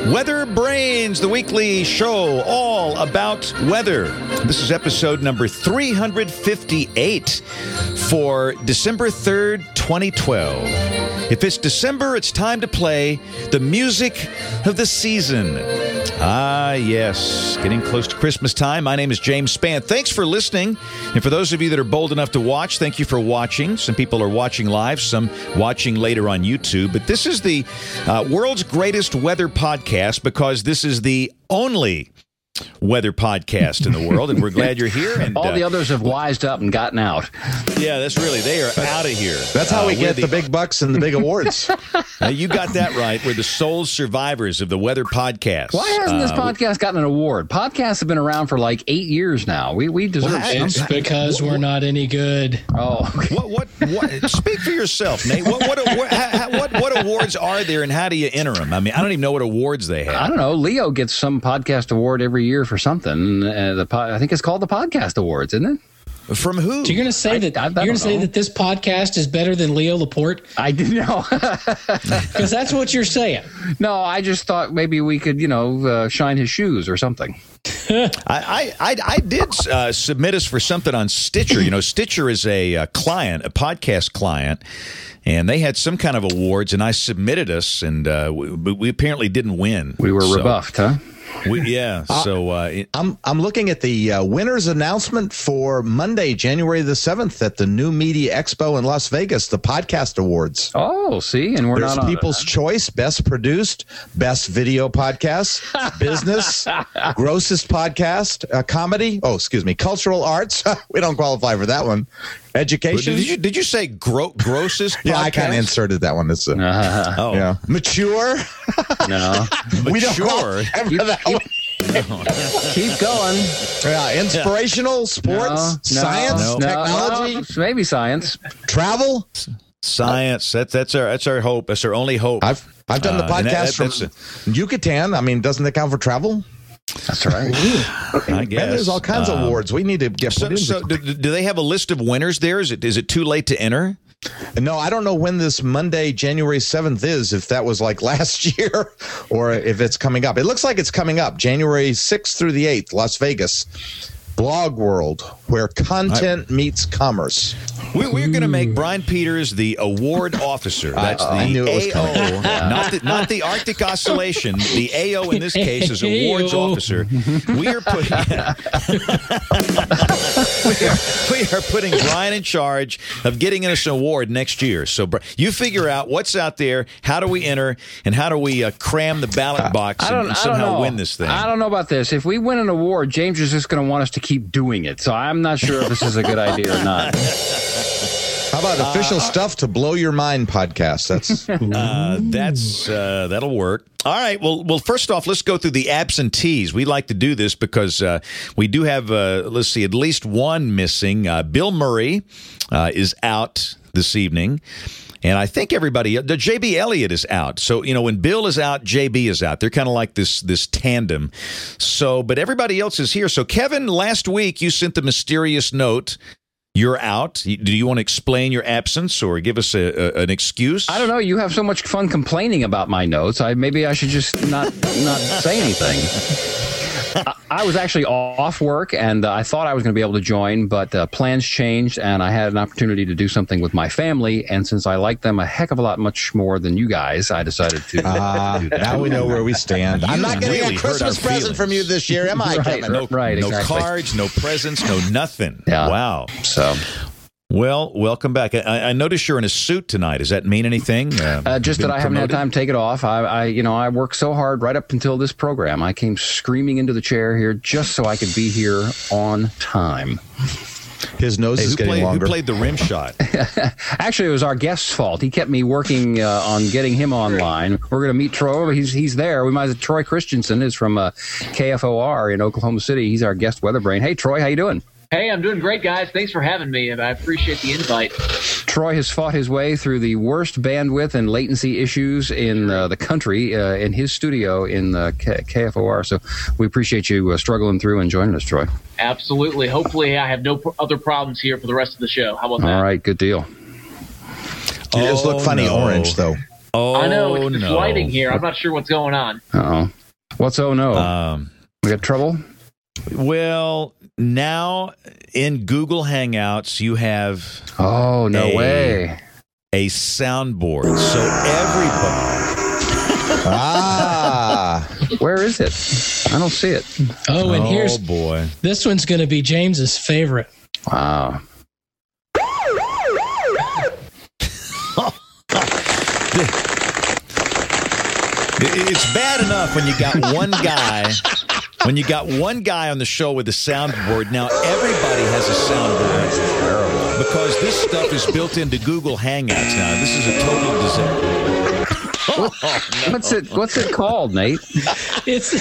Weather Brains, the weekly show all about weather. This is episode number 358 for December 3rd, 2012. If it's December, it's time to play the music of the season. Ah, yes, getting close to Christmas time. My name is James Spann. Thanks for listening. And for those of you that are bold enough to watch, thank you for watching. Some people are watching live, some watching later on YouTube. But this is the world's greatest weather podcast because this is the only weather podcast in the world, and we're glad you're here. And all the others have wised up and gotten out. Yeah, that's really, they are out of here. That's how we get the big bucks and the big awards. You got that right. We're the sole survivors of the weather podcast. Why hasn't this podcast gotten an award? Podcasts have been around for like 8 years now. We deserve something. It's because we're not any good. Oh, what? Speak for yourself, Nate. What awards are there, and how do you enter them? I mean, I don't even know what awards they have. I don't know. Leo gets some podcast award every year for something. I think it's called the Podcast Awards, isn't it? From who? So you're going to say that this podcast is better than Leo Laporte? I didn't know. Because that's what you're saying. No, I just thought maybe we could, shine his shoes or something. I did submit us for something on Stitcher. Stitcher is a client, a podcast client, and they had some kind of awards, and I submitted us, and we apparently didn't win. We were rebuffed, huh? I'm looking at the winners announcement for Monday, January the 7th at the New Media Expo in Las Vegas, the Podcast Awards. Oh, see, and There's not on People's Choice, Best Produced, Best Video Podcast, Business, Grossest Podcast, Comedy, Cultural Arts. We don't qualify for that one. Education. Did you say grossest podcast? Yeah, I kind of inserted that one. It's yeah. Mature. No. We don't qualify for that one. Keep going. Yeah, inspirational, sports, science, technology, maybe science, travel, science. That's our hope. That's our only hope. I've done the podcast from Yucatan. I mean, doesn't that count for travel? That's right. I guess. Man, there's all kinds of awards we need to get. So do they have a list of winners there? Is it too late to enter? No, I don't know when this Monday, January 7th is, if that was like last year or if it's coming up. It looks like it's coming up, January 6th through the 8th, Las Vegas. Blog World, where content meets commerce. We're going to make Brian Peters the award officer. That's the AO, not the Arctic Oscillation. The AO in this case is awards officer. We are putting Brian in charge of getting us an award next year. So you figure out what's out there, how do we enter, and how do we cram the ballot box and somehow win this thing. I don't know about this. If we win an award, James is just going to want us to keep doing it. So I'm not sure if this is a good idea or not. How about official stuff to blow your mind podcast? That'll work. All right. Well, first off, let's go through the absentees. We like to do this because we do have, at least one missing. Bill Murray is out this evening. And I think the J.B. Elliott is out. So, when Bill is out, J.B. is out. They're kind of like this tandem. So, but everybody else is here. So, Kevin, last week you sent the mysterious note. You're out. Do you want to explain your absence or give us an excuse? I don't know. You have so much fun complaining about my notes. Maybe I should just not say anything. I was actually off work, and I thought I was going to be able to join, but plans changed, and I had an opportunity to do something with my family, and since I like them a heck of a lot much more than you guys, I decided to do that. Now we know where we stand. I'm not getting a Christmas present from you this year, am I, Kevin? No cards, no presents, no nothing. Yeah. Wow. So... Well, welcome back. I notice you're in a suit tonight. Does that mean anything? Just that I haven't had time to take it off. I worked so hard right up until this program. I came screaming into the chair here just so I could be here on time. His nose is getting longer. Who played the rim shot? Actually, it was our guest's fault. He kept me working on getting him online. We're going to meet Troy. He's there. Troy Christensen is from KFOR in Oklahoma City. He's our guest weather brain. Hey, Troy, how you doing? Hey, I'm doing great, guys. Thanks for having me, and I appreciate the invite. Troy has fought his way through the worst bandwidth and latency issues in the country in his studio in KFOR. So we appreciate you struggling through and joining us, Troy. Absolutely. Hopefully I have no other problems here for the rest of the show. How about that? All right, good deal. You just look funny orange, though. I know. It's lighting here. I'm not sure what's going on. Uh-oh. What's oh no? We got trouble? Well, now in Google Hangouts, you have Oh, no way. a soundboard. So everybody. Where is it? I don't see it. Oh, and here's boy. this one's going to be James's favorite. Wow. It's bad enough when you got one guy. When you got one guy on the show with a soundboard, now everybody has a soundboard. Because this stuff is built into Google Hangouts now. This is a total disaster. What's it called, Nate? It's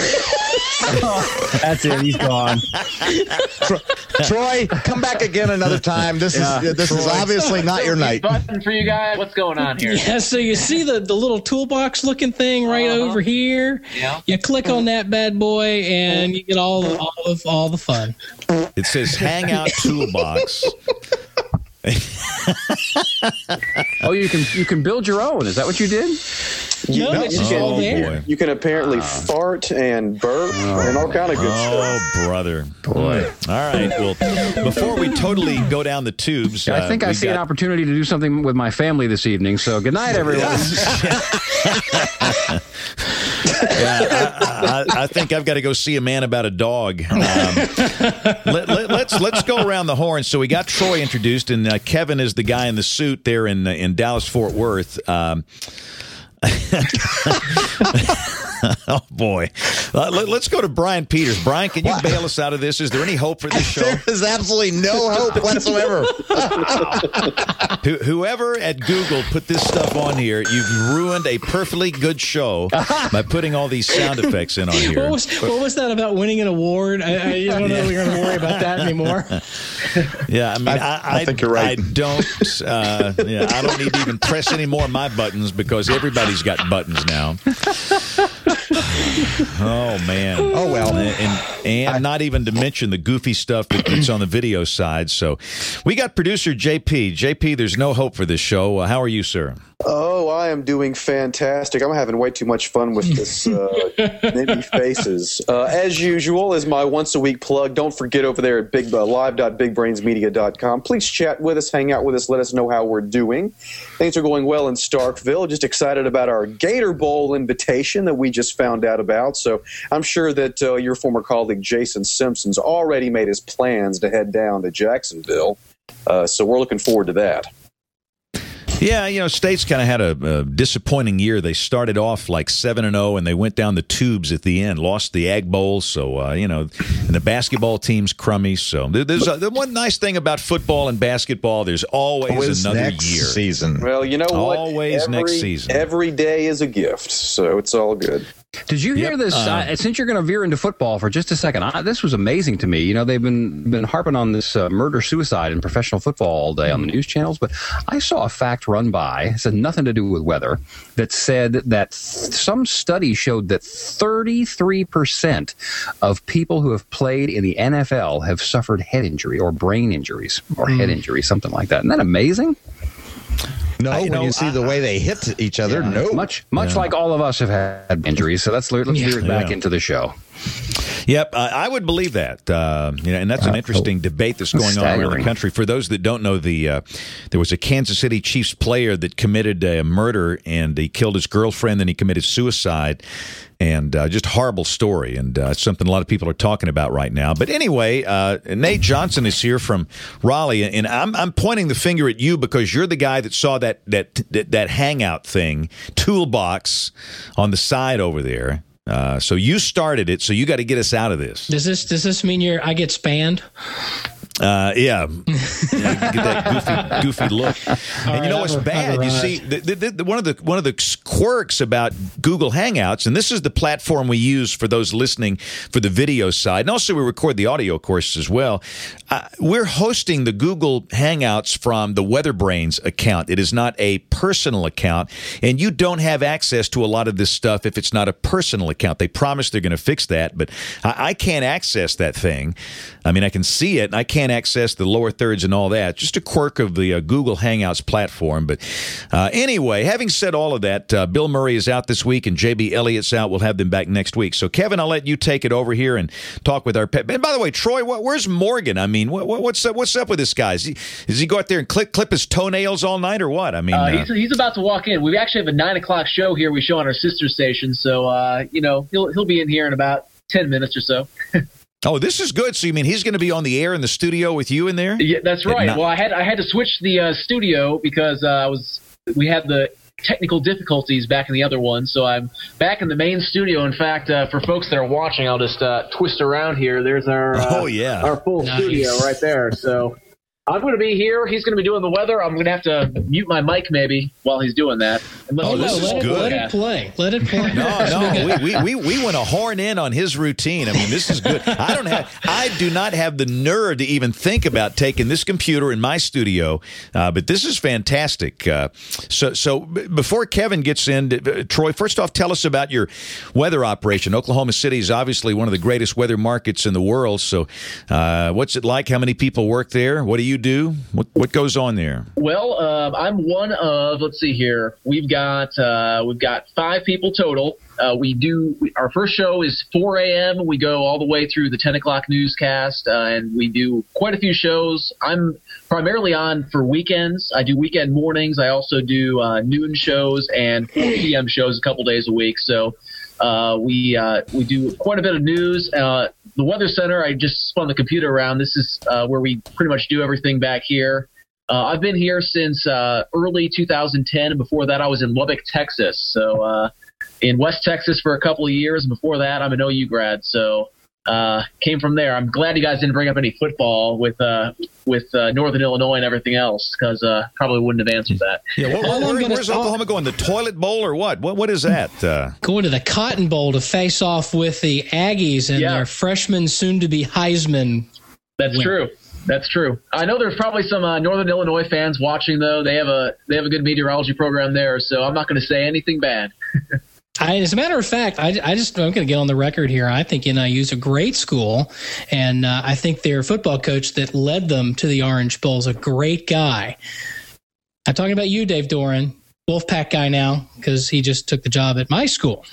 That's it. He's gone. Troy, come back again another time. This is obviously not your night. Button for you guys. What's going on here? yeah. So you see the little toolbox looking thing right over here. Yeah. You click on that bad boy, and you get all the fun. It says Hangout Toolbox. Oh, you can build your own. Is that what you did? No, it's just all there. Boy. You can apparently fart and burp and all kind of good stuff. Oh, brother. Boy. All right. Well, before we totally go down the tubes, I think I we see an got- opportunity to do something with my family this evening. So good night, everyone. I think I've got to go see a man about a dog. Let's go around the horn. So we got Troy introduced, and Kevin is the guy in the suit there in Dallas Fort Worth. Oh boy! Let's go to Brian Peters. Brian, can you bail us out of this? Is there any hope for this show? There is absolutely no hope whatsoever. Whoever at Google put this stuff on here, you've ruined a perfectly good show by putting all these sound effects in on here. What was that about winning an award? I don't know if we're going to worry about that anymore. Yeah, I mean, I think you're right. I don't need to even press any more of my buttons because everybody's got buttons now. Oh man! Oh well, and not even to mention the goofy stuff that's on the video side. So, we got producer JP. JP, there's no hope for this show. How are you, sir? Oh, I am doing fantastic. I'm having way too much fun with this many faces. As usual, as my once-a-week plug, don't forget over there at live.bigbrainsmedia.com. Please chat with us, hang out with us, let us know how we're doing. Things are going well in Starkville. Just excited about our Gator Bowl invitation that we just found out about. So I'm sure that your former colleague Jason Simpson's already made his plans to head down to Jacksonville. So we're looking forward to that. Yeah, State's kind of had a disappointing year. They started off like 7-0, and they went down the tubes at the end, lost the Ag Bowl. So, and the basketball team's crummy. So there's the one nice thing about football and basketball, there's always another next year. season. Well, you know what? Always next season. Every day is a gift, so it's all good. Did you hear this? Since you're going to veer into football for just a second, this was amazing to me. They've been harping on this murder-suicide in professional football all day on the news channels, but I saw a fact run by, it had nothing to do with weather, that said that some study showed that 33% of people who have played in the NFL have suffered head injury or brain injuries or head injury, something like that. Isn't that amazing? No, when you see the way they hit each other, no. Much like all of us have had injuries. So let's veer it back into the show. Yep, I would believe that. And that's an interesting debate that's going on around the country. For those that don't know, there was a Kansas City Chiefs player that committed a murder, and he killed his girlfriend, then he committed suicide. And just horrible story, and something a lot of people are talking about right now. But anyway, Nate Johnson is here from Raleigh, and I'm pointing the finger at you because you're the guy that saw that hangout thing, toolbox on the side over there. So you started it, so you got to get us out of this. Does this mean I get spanned? Yeah. Get that goofy look. And you know what's bad? You see, one of the quirks about Google Hangouts, and this is the platform we use for those listening for the video side, and also we record the audio course as well. We're hosting the Google Hangouts from the Weather Brains account. It is not a personal account, and you don't have access to a lot of this stuff if it's not a personal account. They promise they're going to fix that, but I can't access that thing. I mean, I can see it, and I can't can't access the lower thirds and all that. Just a quirk of the Google Hangouts platform. But anyway, having said all of that, Bill Murray is out this week and JB Elliott's out. We'll have them back next week. So, Kevin, I'll let you take it over here and talk with our pet. And by the way, Troy, where's Morgan? I mean, what's up with this guy? Does he go out there and clip his toenails all night or what? I mean, he's about to walk in. We actually have a 9 o'clock show here. We show on our sister station, so he'll be in here in about 10 minutes or so. Oh, this is good. So you mean he's going to be on the air in the studio with you in there? Yeah, that's right. Well, I had to switch the studio because we had the technical difficulties back in the other one, so I'm back in the main studio. In fact, for folks that are watching, I'll just twist around here. There's our our full studio right there. So I'm going to be here. He's going to be doing the weather. I'm going to have to mute my mic maybe while he's doing that. This is good. Let it play. Let it play. No. We want to horn in on his routine. I mean, this is good. I do not have the nerve to even think about taking this computer in my studio, but this is fantastic. So before Kevin gets in, Troy, first off, tell us about your weather operation. Oklahoma City is obviously one of the greatest weather markets in the world. So what's it like? How many people work there? What do you do? What goes on there? Well, I'm one of, let's see here. We've got 5 people total. Our first show is 4 a.m. We go all the way through the 10 o'clock newscast, and we do quite a few shows. I'm primarily on for weekends. I do weekend mornings. I also do noon shows and 4 p.m. shows a couple days a week. So we do quite a bit of news. The Weather Center, I just spun the computer around. This is where we pretty much do everything back here. I've been here since early 2010, and before that I was in Lubbock, Texas. So in West Texas for a couple of years, and before that I'm an OU grad. So came from there. I'm glad you guys didn't bring up any football with Northern Illinois and everything else, because probably wouldn't have answered that. Yeah, where's Oklahoma going? The toilet bowl or what? What is that? Going to the Cotton Bowl to face off with the Aggies and their freshman, soon-to-be Heisman. That's true. That's true. I know there's probably some Northern Illinois fans watching, though. They have a good meteorology program there, so I'm not going to say anything bad. As a matter of fact, I'm going to get on the record here. I think NIU is a great school, and I think their football coach that led them to the Orange Bowl is a great guy. I'm talking about you, Dave Doran, Wolfpack guy now, because he just took the job at my school.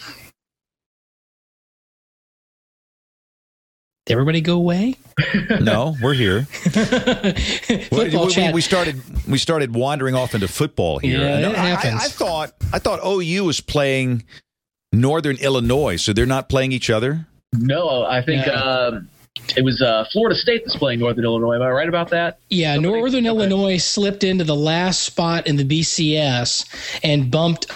Did everybody go away? No, we're here. Chat. We started wandering off into football here. Yeah, it happens. I thought OU was playing Northern Illinois, so they're not playing each other? No, I think it was Florida State that's playing Northern Illinois. Am I right about that? Yeah, Northern Illinois slipped into the last spot in the BCS and bumped.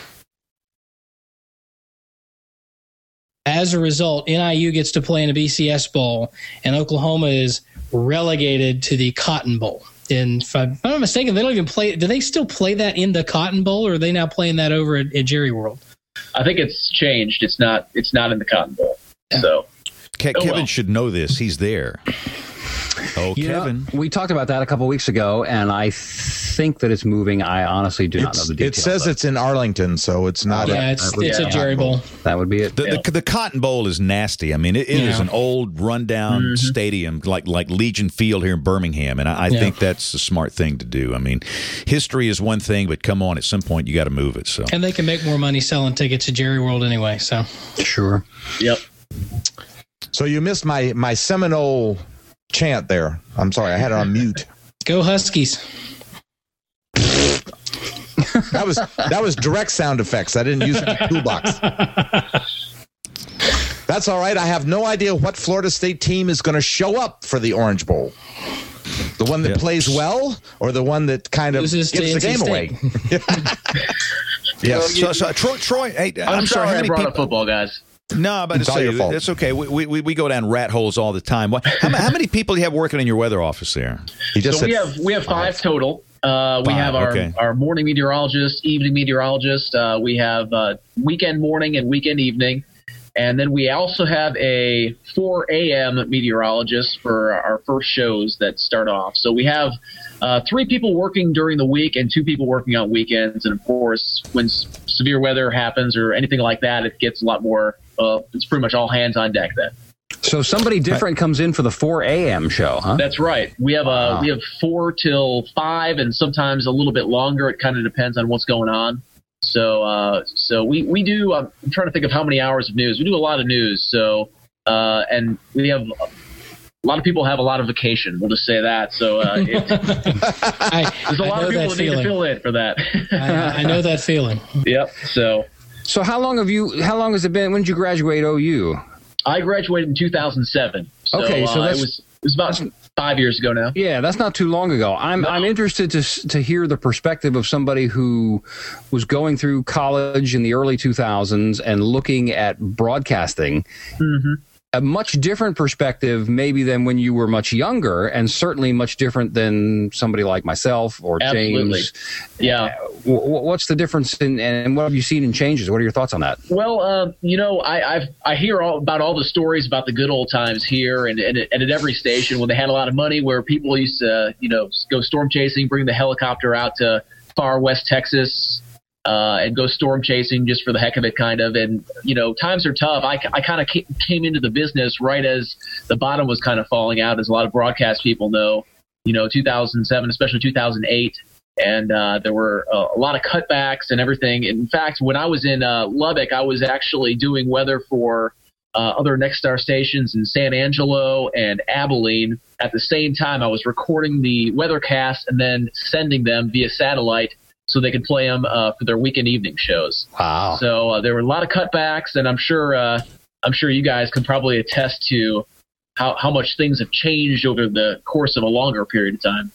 As a result, NIU gets to play in a BCS bowl, and Oklahoma is relegated to the Cotton Bowl. And if I'm not mistaken, they don't even play. Do they still play that in the Cotton Bowl, or are they now playing that over at Jerry World? I think it's changed. It's not in the Cotton Bowl. So Kevin should know this. He's there. Oh, Kevin. We talked about that a couple weeks ago, and I think that it's moving. I honestly do not know the details. It says it's in Arlington, so it's not. Yeah, it's a Jerry Bowl. That would be it. The Cotton Bowl is nasty. I mean, it is an old, rundown stadium like Legion Field here in Birmingham, and I think that's a smart thing to do. I mean, history is one thing, but come on, at some point you got to move it. So, and they can make more money selling tickets to Jerry World anyway. So, sure. Yep. So you missed my Seminole chant there. I'm sorry, I had it on mute. Go Huskies. That was direct sound effects. I didn't use it in the toolbox. That's all right. I have no idea what Florida State team is going to show up for the Orange Bowl. The one that plays well, or the one that kind of gives the game away? Yes. So Troy, hey, I'm sorry. How many brought people? Up football, guys. No, I'm about to say that's okay. We go down rat holes all the time. How many people do you have working in your weather office there? We have 5 total. We have our morning meteorologist, evening meteorologist. We have weekend morning and weekend evening. And then we also have a 4 a.m. meteorologist for our first shows that start off. So we have 3 people working during the week and 2 people working on weekends. And, of course, when severe weather happens or anything like that, it gets a lot more it's pretty much all hands on deck then. So somebody different comes in for the 4 a.m. show, huh? That's right. We have 4 till 5, and sometimes a little bit longer. It kind of depends on what's going on. So we do. I'm trying to think of how many hours of news. We do a lot of news. So and we have. A lot of people have a lot of vacation. We'll just say that. So there's a lot of people that need to fill in for that. I know that feeling. Yep. So how long has it been? When did you graduate OU? I graduated in 2007. So, okay, so it was about 5 years ago now. Yeah, that's not too long ago. I'm interested to hear the perspective of somebody who was going through college in the early 2000s and looking at broadcasting. Mm-hmm. A much different perspective maybe than when you were much younger, and certainly much different than somebody like myself or Absolutely. James. Yeah. What's the difference and what have you seen in changes? What are your thoughts on that? Well, I hear about all the stories about the good old times here and at every station when they had a lot of money, where people used to, go storm chasing, bring the helicopter out to far west Texas, and go storm chasing just for the heck of it, kind of. And, times are tough. I kind of came into the business right as the bottom was kind of falling out, as a lot of broadcast people know, 2007, especially 2008. And there were a lot of cutbacks and everything. In fact, when I was in Lubbock, I was actually doing weather for other Nexstar stations in San Angelo and Abilene. At the same time, I was recording the weathercast and then sending them via satellite so they could play them for their weekend evening shows. Wow! So there were a lot of cutbacks, and I'm sure you guys can probably attest to how much things have changed over the course of a longer period of time.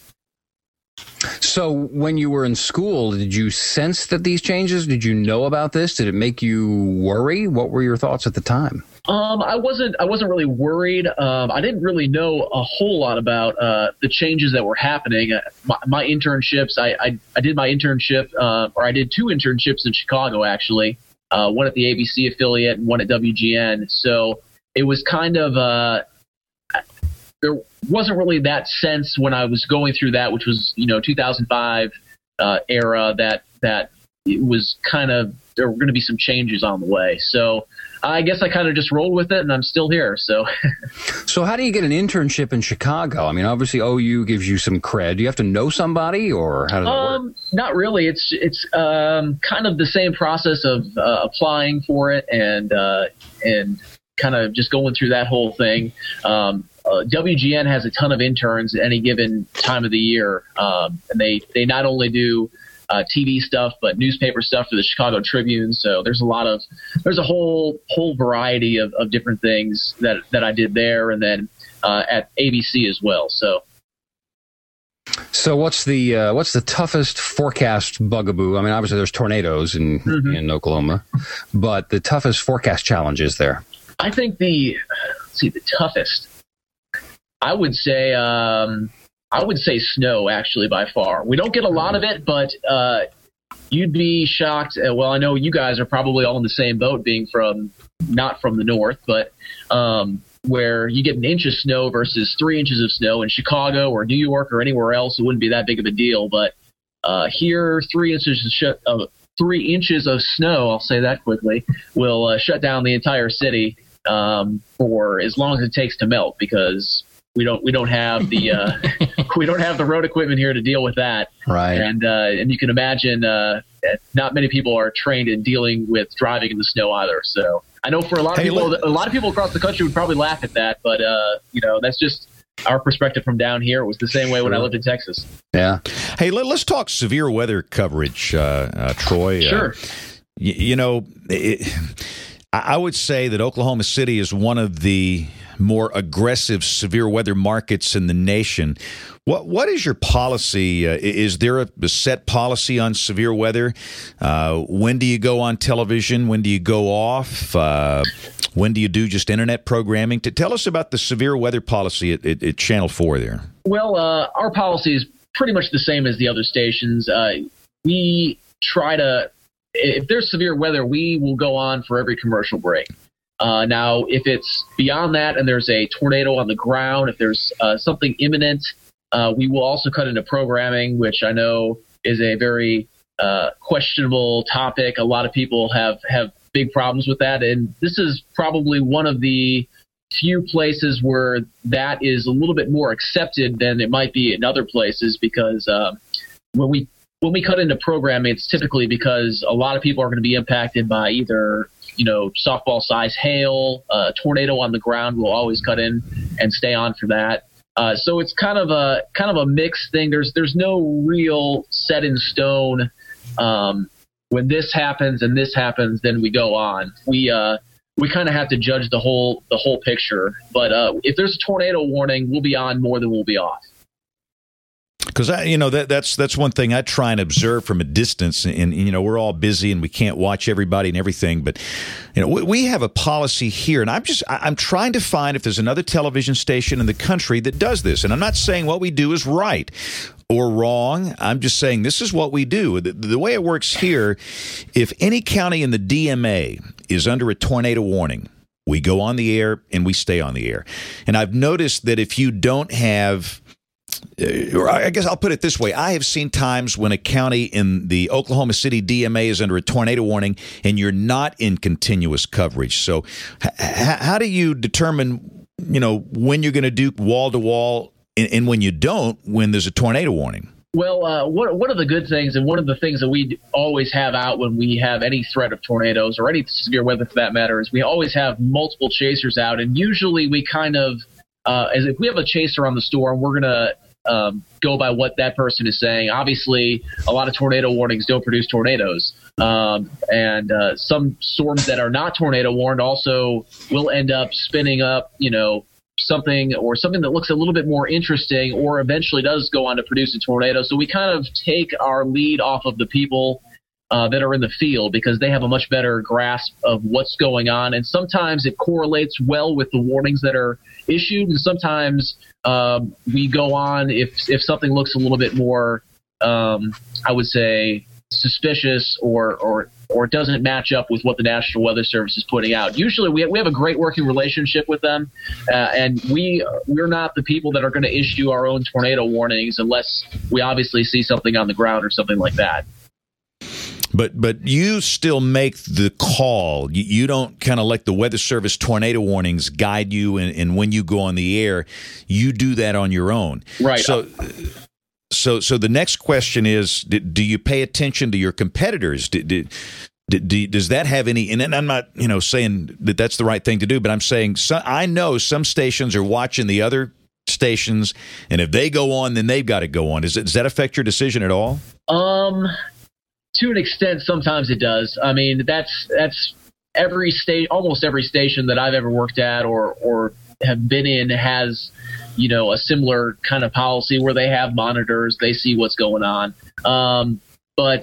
So when you were in school, did you sense that these changes? Did you know about this? Did it make you worry? What were your thoughts at the time? I wasn't really worried. I didn't really know a whole lot about the changes that were happening. My internships, I did my internship, or I did 2 internships in Chicago, actually, one at the ABC affiliate and one at WGN. So it was kind of there wasn't really that sense when I was going through that, which was 2005 era, that it was kind of, there were going to be some changes on the way. So I guess I kind of just rolled with it, and I'm still here. So how do you get an internship in Chicago? I mean, obviously OU gives you some cred. Do you have to know somebody, or how does that work? Not really. It's kind of the same process of applying for it and kind of just going through that whole thing. WGN has a ton of interns at any given time of the year, and they not only do TV stuff but newspaper stuff for the Chicago Tribune. So there's a whole variety of different things that I did there, and then at ABC as well. So what's the toughest forecast bugaboo? I mean, obviously there's tornadoes in Oklahoma, but the toughest forecast challenge is there. I think the toughest. I would say snow, actually, by far. We don't get a lot of it, but you'd be shocked. Well, I know you guys are probably all in the same boat, being not from the north, but where you get an inch of snow versus 3 inches of snow in Chicago or New York or anywhere else, it wouldn't be that big of a deal. But here, 3 inches of snow, I'll say that quickly, will shut down the entire city for as long as it takes to melt, because we don't have the we don't have the road equipment here to deal with that. Right. And you can imagine not many people are trained in dealing with driving in the snow either. So I know for a lot of people across the country would probably laugh at that, but that's just our perspective from down here. It was the same way when I lived in Texas. Yeah. Hey, let's talk severe weather coverage, Troy. Sure. I would say that Oklahoma City is one of the more aggressive severe weather markets in the nation. What is your policy? Is there a set policy on severe weather? When do you go on television? When do you go off? When do you do just internet programming? Tell us about the severe weather policy at Channel 4 there. Well, our policy is pretty much the same as the other stations. We try to, if there's severe weather, we will go on for every commercial break. Now, if it's beyond that and there's a tornado on the ground, if there's something imminent, we will also cut into programming, which I know is a very questionable topic. A lot of people have big problems with that. And this is probably one of the few places where that is a little bit more accepted than it might be in other places, because when we cut into programming, it's typically because a lot of people are going to be impacted by either, softball size hail, tornado on the ground. We'll always cut in and stay on for that. So it's kind of a mixed thing. There's no real set in stone. When this happens and this happens, then we go on. We kind of have to judge the whole picture. But if there's a tornado warning, we'll be on more than we'll be off. Because that's one thing I try and observe from a distance, and we're all busy and we can't watch everybody and everything. But we have a policy here, and I'm trying to find if there's another television station in the country that does this. And I'm not saying what we do is right or wrong. I'm just saying this is what we do. The way it works here, if any county in the DMA is under a tornado warning, we go on the air and we stay on the air. And I've noticed that if you don't have, or I guess I'll put it this way, I have seen times when a county in the Oklahoma City DMA is under a tornado warning and you're not in continuous coverage. So how do you determine, when you're going to do wall-to-wall and when you don't, when there's a tornado warning? Well, one of the good things, and one of the things that we always have out when we have any threat of tornadoes or any severe weather for that matter, is we always have multiple chasers out. And usually we kind of, as if we have a chaser on the storm, we're going to go by what that person is saying. Obviously, a lot of tornado warnings don't produce tornadoes. And some storms that are not tornado warned also will end up spinning up, something that looks a little bit more interesting, or eventually does go on to produce a tornado. So we kind of take our lead off of the people that are in the field, because they have a much better grasp of what's going on. And sometimes it correlates well with the warnings that are issued. And sometimes we go on if something looks a little bit more, I would say, suspicious or doesn't match up with what the National Weather Service is putting out. Usually we have a great working relationship with them, and we're not the people that are going to issue our own tornado warnings unless we obviously see something on the ground or something like that. But you still make the call. You don't kind of let the Weather Service tornado warnings guide you, and when you go on the air, you do that on your own. Right. So the next question is, do you pay attention to your competitors? Does that have any? And I'm not, saying that that's the right thing to do, but I'm saying I know some stations are watching the other stations, and if they go on, then they've got to go on. Does that affect your decision at all? To an extent, sometimes it does. I mean, that's every almost every station that I've ever worked at or have been in has, a similar kind of policy where they have monitors, they see what's going on. But,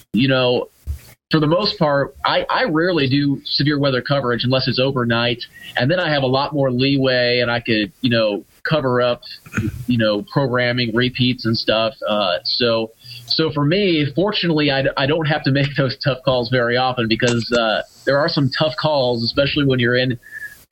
for the most part, I rarely do severe weather coverage unless it's overnight. And then I have a lot more leeway, and I could, cover up, programming repeats and stuff. So for me, fortunately, I don't have to make those tough calls very often, because there are some tough calls, especially when you're in,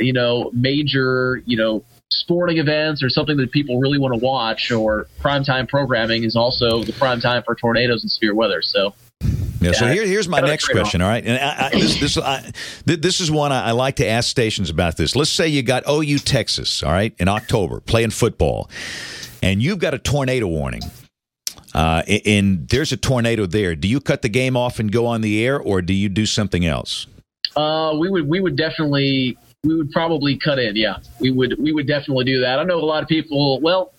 major, sporting events or something that people really want to watch, or primetime programming is also the prime time for tornadoes and severe weather. So. Yeah, so here's my next question, all right? And this is one I like to ask stations about this. Let's say you got OU Texas, all right, in October, playing football, and you've got a tornado warning, and there's a tornado there. Do you cut the game off and go on the air, or do you do something else? We would probably cut in, yeah. We would definitely do that. I know a lot of people, well,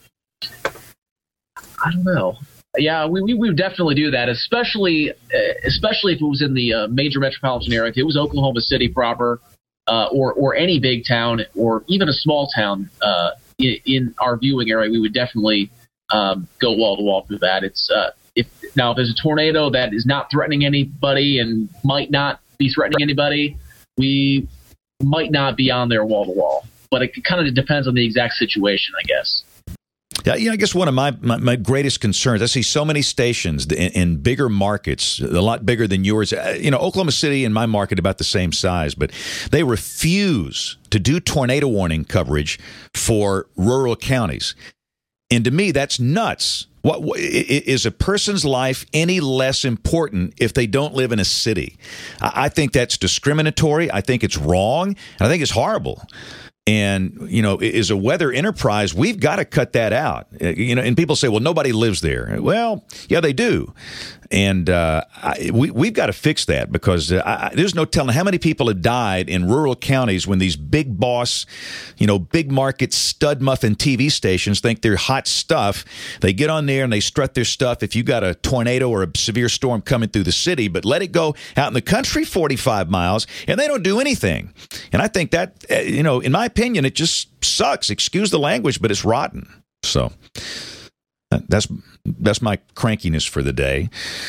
I don't know. Yeah, we would definitely do that, especially if it was in the major metropolitan area. If it was Oklahoma City proper, or any big town, or even a small town in our viewing area, we would definitely go wall to wall through that. If there's a tornado that is not threatening anybody and might not be threatening anybody, we might not be on there wall to wall. But it kind of depends on the exact situation, I guess. Yeah, I guess one of my greatest concerns, I see so many stations in bigger markets, a lot bigger than yours. Oklahoma City and my market about the same size, but they refuse to do tornado warning coverage for rural counties. And to me, that's nuts. What is a person's life any less important if they don't live in a city? I think that's discriminatory. I think it's wrong. And I think it's horrible. And, as a weather enterprise, we've got to cut that out. And people say, well, nobody lives there. Well, yeah, they do. And we've got to fix that, because there's no telling how many people have died in rural counties when these big boss, big market stud muffin TV stations think they're hot stuff. They get on there and they strut their stuff if you got a tornado or a severe storm coming through the city, but let it go out in the country 45 miles and they don't do anything. And I think that, in my opinion, it just sucks. Excuse the language, but it's rotten. So that's my crankiness for the day.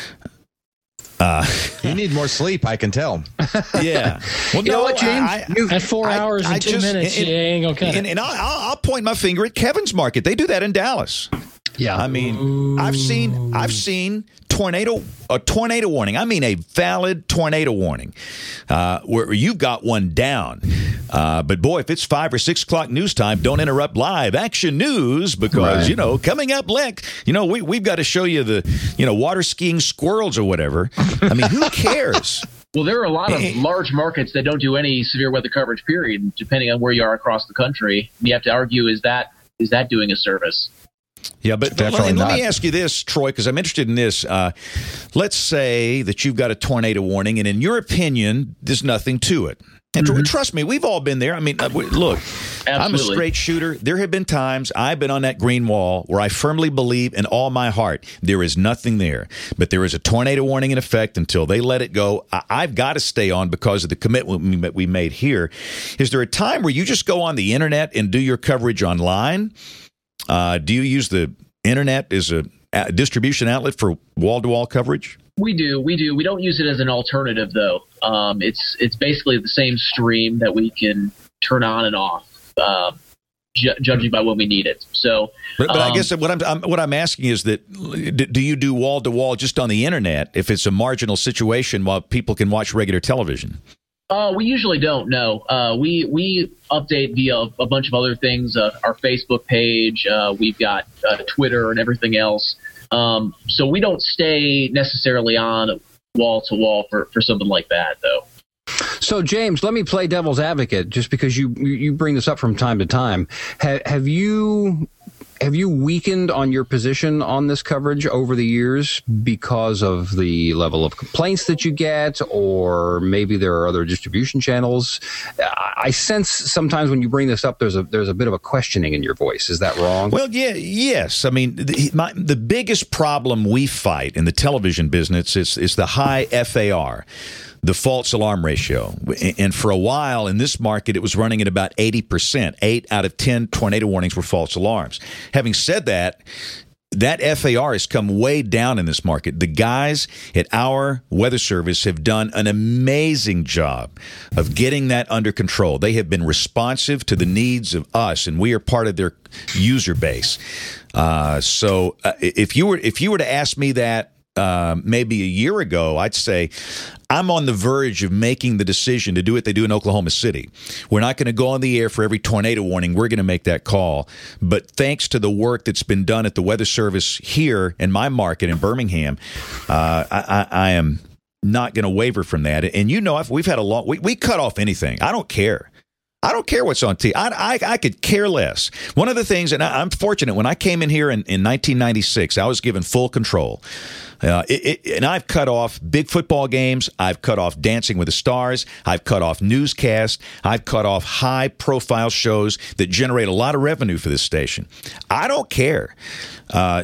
You need more sleep, I can tell. Yeah. Well, you know what, James? At 4 hours and 2 minutes, you ain't gonna cut it. And I'll point my finger at Kevin's Market. They do that in Dallas. Yeah. I mean, I've seen a tornado warning. I mean, a valid tornado warning, where you've got one down. But boy, if it's 5 or 6 o'clock news time, don't interrupt live action news, because coming up next, we've got to show you the water skiing squirrels or whatever. I mean, who cares? Well, there are a lot of large markets that don't do any severe weather coverage, period, depending on where you are across the country. You have to argue, is that doing a service? Yeah, but let me ask you this, Troy, because I'm interested in this. Let's say that you've got a tornado warning, and in your opinion, there's nothing to it. And trust me, we've all been there. I mean, look, Absolutely. I'm a straight shooter. There have been times I've been on that green wall where I firmly believe in all my heart there is nothing there. But there is a tornado warning in effect until they let it go. I've got to stay on because of the commitment we made here. Is there a time where you just go on the internet and do your coverage online? Do you use the internet as a distribution outlet for wall-to-wall coverage? We do. We don't use it as an alternative, though. It's basically the same stream that we can turn on and off, judging by when we need it. So, but I guess what I'm asking is that do you do wall-to-wall just on the internet if it's a marginal situation while people can watch regular television? We usually don't, no. We update via a bunch of other things, our Facebook page, we've got Twitter and everything else. So we don't stay necessarily on wall-to-wall for something like that, though. So, James, let me play devil's advocate, just because you bring this up from time to time. Have you weakened on your position on this coverage over the years because of the level of complaints that you get, or maybe there are other distribution channels? I sense sometimes when you bring this up, there's a bit of a questioning in your voice. Is that wrong? Well, yes. I mean, the biggest problem we fight in the television business is the high FAR, the false alarm ratio. And for a while in this market, it was running at about 80%. 8 out of 10 tornado warnings were false alarms. Having said that, that FAR has come way down in this market. The guys at our weather service have done an amazing job of getting that under control. They have been responsive to the needs of us, and we are part of their user base. So if you were to ask me that maybe a year ago, I'd say I'm on the verge of making the decision to do what they do in Oklahoma City. We're not going to go on the air for every tornado warning. We're going to make that call. But thanks to the work that's been done at the Weather Service here in my market in Birmingham, I am not going to waver from that. And we've had we cut off anything. I don't care. I don't care what's on TV. I could care less. One of the things, and I'm fortunate, when I came in here in 1996, I was given full control. And I've cut off big football games. I've cut off Dancing with the Stars. I've cut off newscasts. I've cut off high-profile shows that generate a lot of revenue for this station. I don't care. So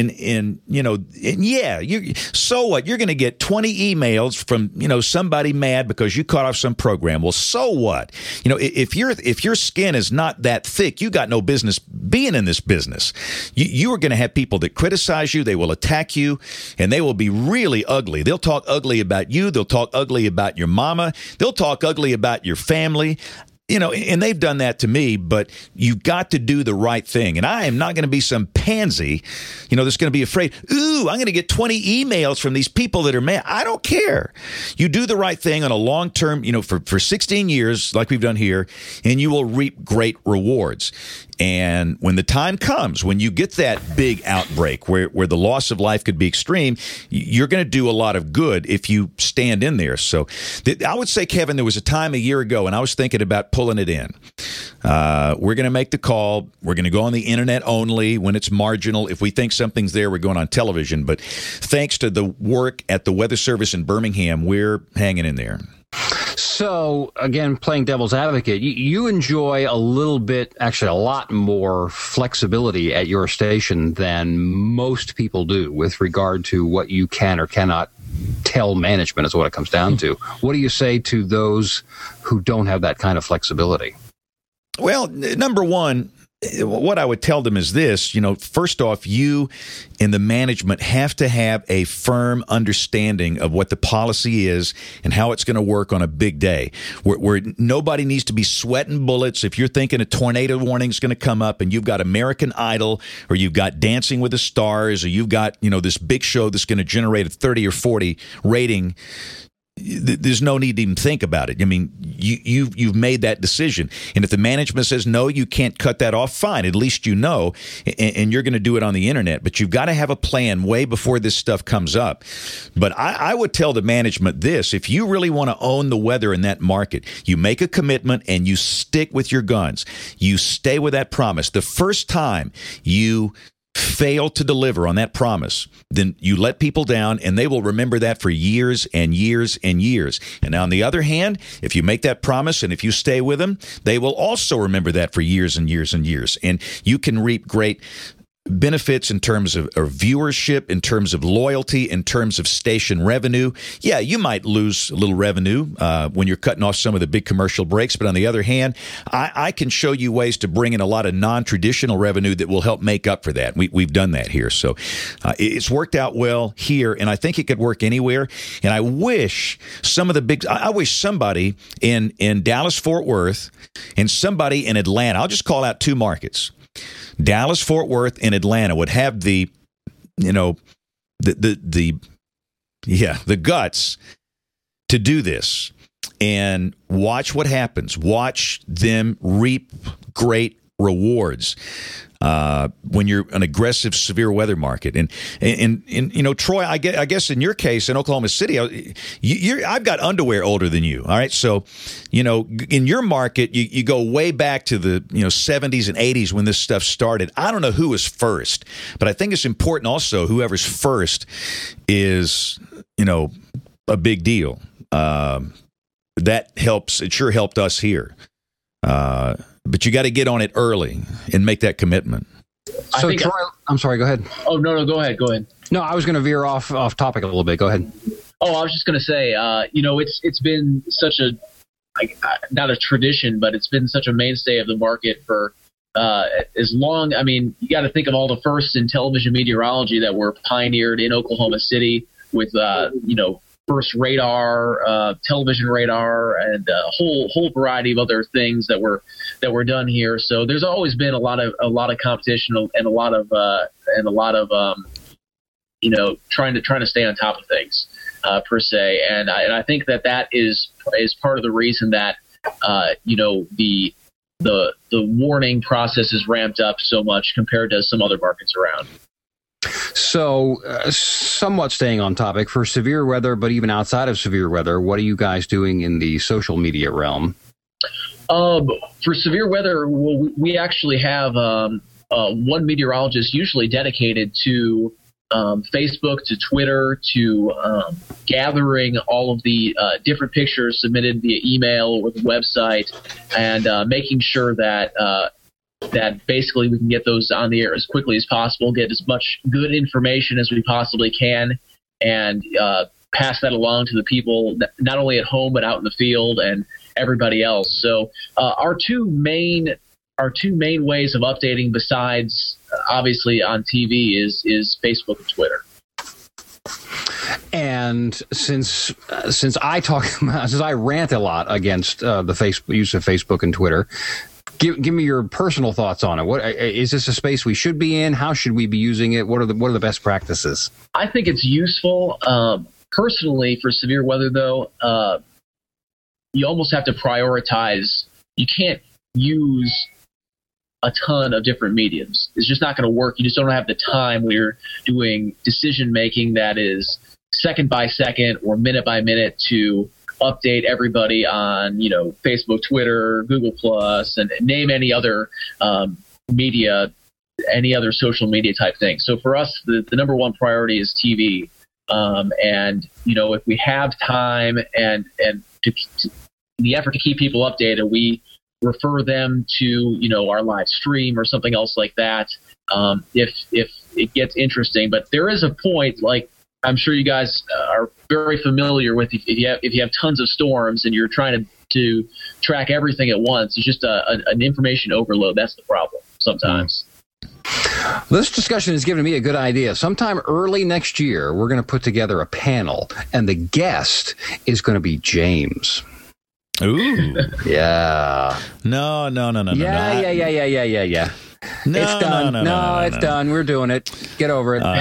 what? You're going to get 20 emails from somebody mad because you cut off some program. Well, so what? If your skin is not that thick, you got no business being in this business. You are going to have people that criticize you. They will attack you. And they will be really ugly. They'll talk ugly about you. They'll talk ugly about your mama. They'll talk ugly about your family. And they've done that to me, but you've got to do the right thing. And I am not going to be some pansy, that's going to be afraid, I'm going to get 20 emails from these people that are mad. I don't care. You do the right thing on a long term, for 16 years, like we've done here, and you will reap great rewards. And when the time comes, when you get that big outbreak where the loss of life could be extreme, you're going to do a lot of good if you stand in there. So I would say, Kevin, there was a time a year ago, and I was thinking about pulling it in. We're going to make the call. We're going to go on the internet only when it's marginal. If we think something's there, we're going on television. But thanks to the work at the Weather Service in Birmingham, we're hanging in there. So, again, playing devil's advocate, you enjoy a little bit, actually a lot more flexibility at your station than most people do with regard to what you can or cannot tell management is what it comes down to. What do you say to those who don't have that kind of flexibility? Well, number one, what I would tell them is this, first off, you in the management have to have a firm understanding of what the policy is and how it's going to work on a big day where nobody needs to be sweating bullets. If you're thinking a tornado warning is going to come up and you've got American Idol or you've got Dancing with the Stars or you've got, this big show that's going to generate a 30 or 40 rating, there's no need to even think about it. I mean, you've made that decision. And if the management says, no, you can't cut that off, fine. At least you know, and you're going to do it on the internet. But you've got to have a plan way before this stuff comes up. But I would tell the management this. If you really want to own the weather in that market, you make a commitment and you stick with your guns. You stay with that promise. The first time you fail to deliver on that promise, then you let people down and they will remember that for years and years and years. And on the other hand, if you make that promise and if you stay with them, they will also remember that for years and years and years. And you can reap great benefits in terms of viewership, in terms of loyalty, in terms of station revenue. Yeah, you might lose a little revenue when you're cutting off some of the big commercial breaks, but on the other hand, I can show you ways to bring in a lot of non-traditional revenue that will help make up for that. We've done that here. So it's worked out well here, and I think it could work anywhere. And I wish I wish somebody in Dallas-Fort Worth and somebody in Atlanta, I'll just call out two markets, Dallas, Fort Worth, and Atlanta would have the guts to do this and watch what happens. Watch them reap great rewards when you're an aggressive severe weather market. And Troy, I guess in your case in Oklahoma City, I've got underwear older than you. All right, so in your market, you go way back to the 70s and 80s when this stuff started. I don't know who was first, but I think it's important also whoever's first is a big deal. That helps. It sure helped us here. But you got to get on it early and make that commitment. So, Troy, I'm sorry, go ahead. Oh, no, go ahead. No, I was going to veer off topic a little bit. Go ahead. Oh, I was just going to say, it's been such a, not a tradition, but it's been such a mainstay of the market for as long. I mean, you got to think of all the firsts in television meteorology that were pioneered in Oklahoma City with, first radar, television radar, and a whole variety of other things that were done here. So there's always been a lot of competition and a lot of trying to stay on top of things per se. And I think that is part of the reason that the warning process is ramped up so much compared to some other markets around. So, somewhat staying on topic, for severe weather, but even outside of severe weather, what are you guys doing in the social media realm? For severe weather, we actually have one meteorologist usually dedicated to Facebook, to Twitter, to gathering all of the different pictures submitted via email or the website, and making sure that basically we can get those on the air as quickly as possible, get as much good information as we possibly can, and pass that along to the people, not only at home, but out in the field and everybody else. So our two main ways of updating, besides obviously on TV, is Facebook and Twitter. And since I rant a lot against the use of Facebook and Twitter, give me your personal thoughts on it. What is this a space we should be in? How should we be using it? What are the best practices? I think it's useful. Personally, for severe weather, though, you almost have to prioritize. You can't use a ton of different mediums. It's just not going to work. You just don't have the time when you're doing decision making that is second by second or minute by minute to update everybody on, Facebook, Twitter, Google Plus, and name any other media, any other social media type thing. So for us, the number one priority is TV. And if we have time and in the effort to keep people updated, we refer them to, our live stream or something else like that. If it gets interesting, but there is a point, like I'm sure you guys are very familiar with, if you have tons of storms and you're trying to track everything at once, it's just an information overload. That's the problem sometimes. This discussion has given me a good idea. Sometime early next year, we're going to put together a panel, and the guest is going to be James. Ooh. Yeah. No. Yeah. No, It's done. No, it's done. We're doing it. Get over it.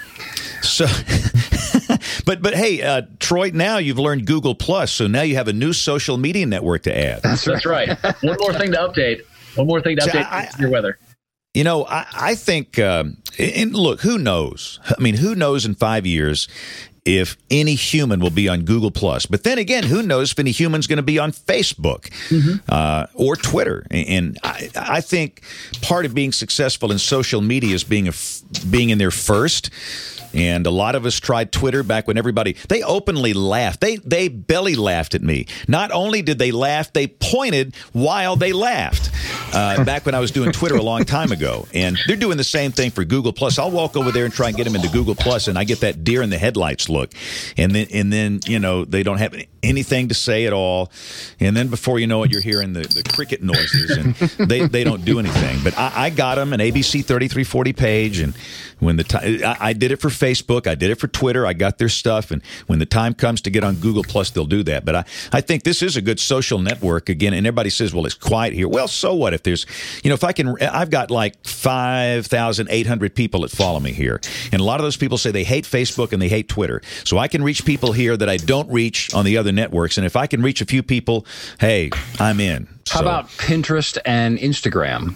But hey, Troy, now you've learned Google Plus, so now you have a new social media network to add. That's right. One more thing to update your weather. I think, and look, who knows? I mean, who knows in 5 years if any human will be on Google Plus? But then again, who knows if any human's going to be on Facebook or Twitter? And I think part of being successful in social media is being in there first. And a lot of us tried Twitter back when they openly laughed. They belly laughed at me. Not only did they laugh, they pointed while they laughed. Back when I was doing Twitter a long time ago. And they're doing the same thing for Google Plus. I'll walk over there and try and get them into Google Plus, and I get that deer in the headlights look. And then they don't have anything to say at all. And then before you know it, you're hearing the cricket noises, and they don't do anything. But I got them an ABC 3340 page, and when I did it for Facebook, I did it for Twitter, I got their stuff, and when the time comes to get on Google Plus, they'll do that. But I think this is a good social network again. And everybody says, well, it's quiet here. Well, so what? If there's, I've got like 5,800 people that follow me here, and a lot of those people say they hate Facebook and they hate Twitter. So I can reach people here that I don't reach on the other networks, and if I can reach a few people, hey, I'm in. How about Pinterest and Instagram?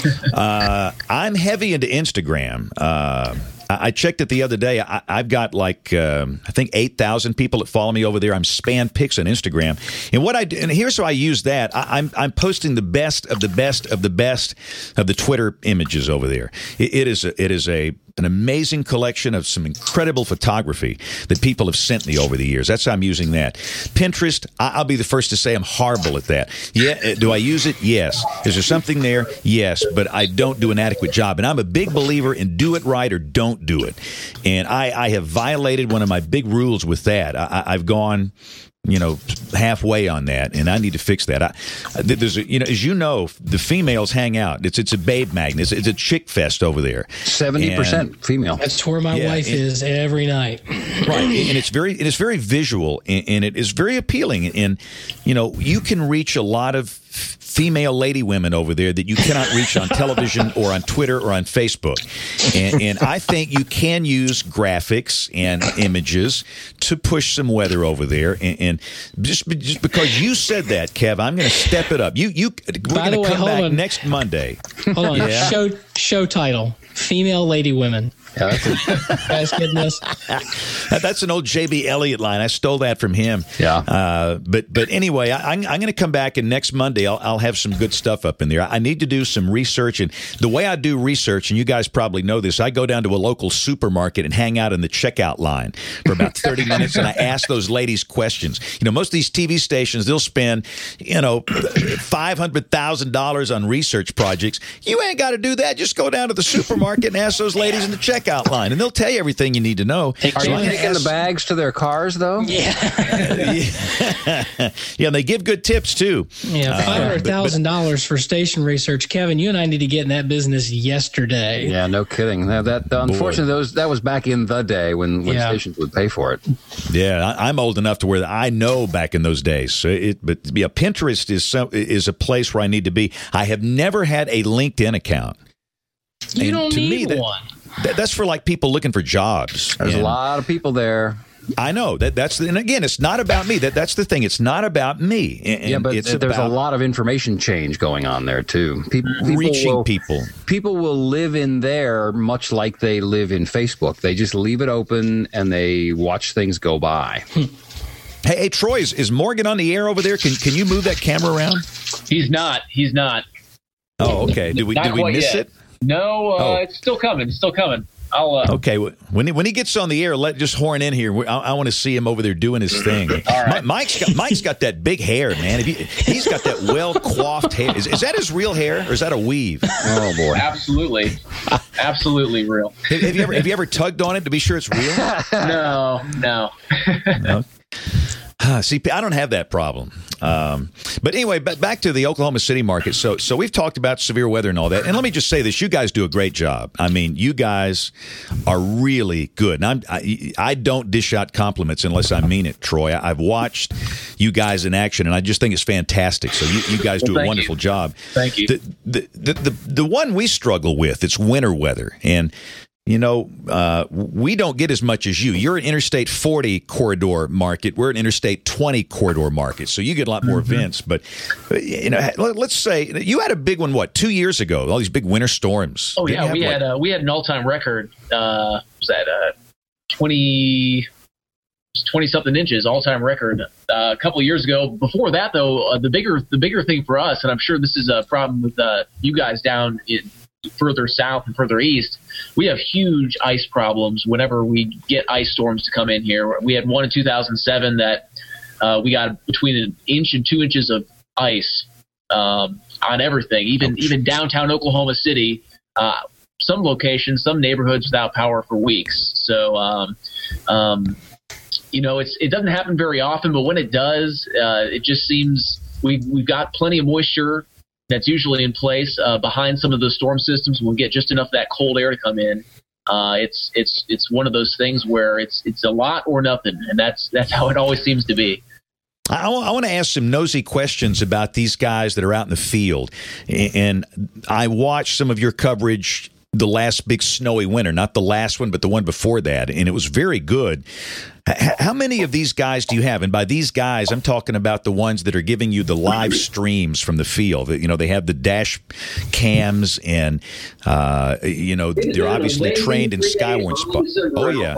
I'm heavy into Instagram. I checked it the other day. I've got like I think 8,000 people that follow me over there. I'm Span Pics on Instagram, and here's how I use that. I'm posting the best of the best of the best of the Twitter images over there. It is an amazing collection of some incredible photography that people have sent me over the years. That's how I'm using that. Pinterest, I'll be the first to say I'm horrible at that. Yeah, do I use it? Yes. Is there something there? Yes, but I don't do an adequate job. And I'm a big believer in do it right or don't do it. And I have violated one of my big rules with that. I've gone halfway on that, and I need to fix that. There's as you know, the females hang out. It's a babe magnet. It's a chick fest over there. 70% female. That's where my wife is every night. Right, and it's very visual, and it is very appealing. And you can reach a lot of female lady women over there that you cannot reach on television or on Twitter or on Facebook. And I think you can use graphics and images to push some weather over there. And just because you said that, Kev, I'm going to step it up. We're going to come back next Monday. Hold on. Yeah. Show title: Female Lady Women. Yeah, guys getting this? That's an old J.B. Elliott line. I stole that from him. Yeah. But anyway, I'm going to come back, and next Monday I'll have some good stuff up in there. I need to do some research, and the way I do research, and you guys probably know this, I go down to a local supermarket and hang out in the checkout line for about 30 minutes, and I ask those ladies questions. Most of these TV stations, they'll spend $500,000 on research projects. You ain't got to do that. Just go down to the supermarket and ask those ladies in the checkout line, and they'll tell you everything you need to know. Are you taking the bags to their cars, though? Yeah. Yeah, they give good tips, too. Yeah, $500,000 for station research. Kevin, you and I need to get in that business yesterday. Yeah, no kidding. Unfortunately, that was back in the day when stations would pay for it. Yeah, I'm old enough to where I know back in those days. Pinterest is a place where I need to be. I have never had a LinkedIn account. You don't need one. That's for like people looking for jobs. There's a lot of people there. I know and again, it's not about me. That's the thing. It's not about me. And but there's a lot of information change going on there too. People will live in there much like they live in Facebook. They just leave it open and they watch things go by. Hey, Troy, is Morgan on the air over there? Can you move that camera around? He's not. Oh, okay. Did we miss yet. it? No, It's still coming. I'll. Okay, when he gets on the air, just horn in here. I want to see him over there doing his thing. All right. Mike's got that big hair, man. He's got that well coiffed hair. Is that his real hair, or is that a weave? Oh boy, absolutely real. Have you ever tugged on it to be sure it's real? No. No. See, I don't have that problem. But anyway, back to the Oklahoma City market. So we've talked about severe weather and all that. And let me just say this. You guys do a great job. I mean, you guys are really good. And I don't dish out compliments unless I mean it, Troy. I've watched you guys in action, and I just think it's fantastic. So you guys do a wonderful job. Thank you. The one we struggle with, it's winter weather. And we don't get as much as you. You're an Interstate 40 corridor market. We're an Interstate 20 corridor market. So you get a lot more events. But, let's say you had a big one, 2 years ago? All these big winter storms. Oh, yeah. We had an all-time record. Was that 20-something inches, all-time record a couple of years ago. Before that, though, the bigger thing for us, and I'm sure this is a problem with you guys down further south and further east, we have huge ice problems whenever we get ice storms to come in here. We had one in 2007 that we got between 1 inch and 2 inches of ice on everything, even downtown Oklahoma City, some locations, some neighborhoods without power for weeks. So, it doesn't happen very often, but when it does, it just seems we've got plenty of moisture that's usually in place behind some of the storm systems. We'll get just enough of that cold air to come in. It's one of those things where it's a lot or nothing, and that's how it always seems to be. I want to ask some nosy questions about these guys that are out in the field. And I watched some of your coverage the last big snowy winter, not the last one, but the one before that, and it was very good. How many of these guys do you have? And by these guys, I'm talking about the ones that are giving you the live streams from the field. They have the dash cams, and they're obviously trained in Skywarn spot. Oh yeah,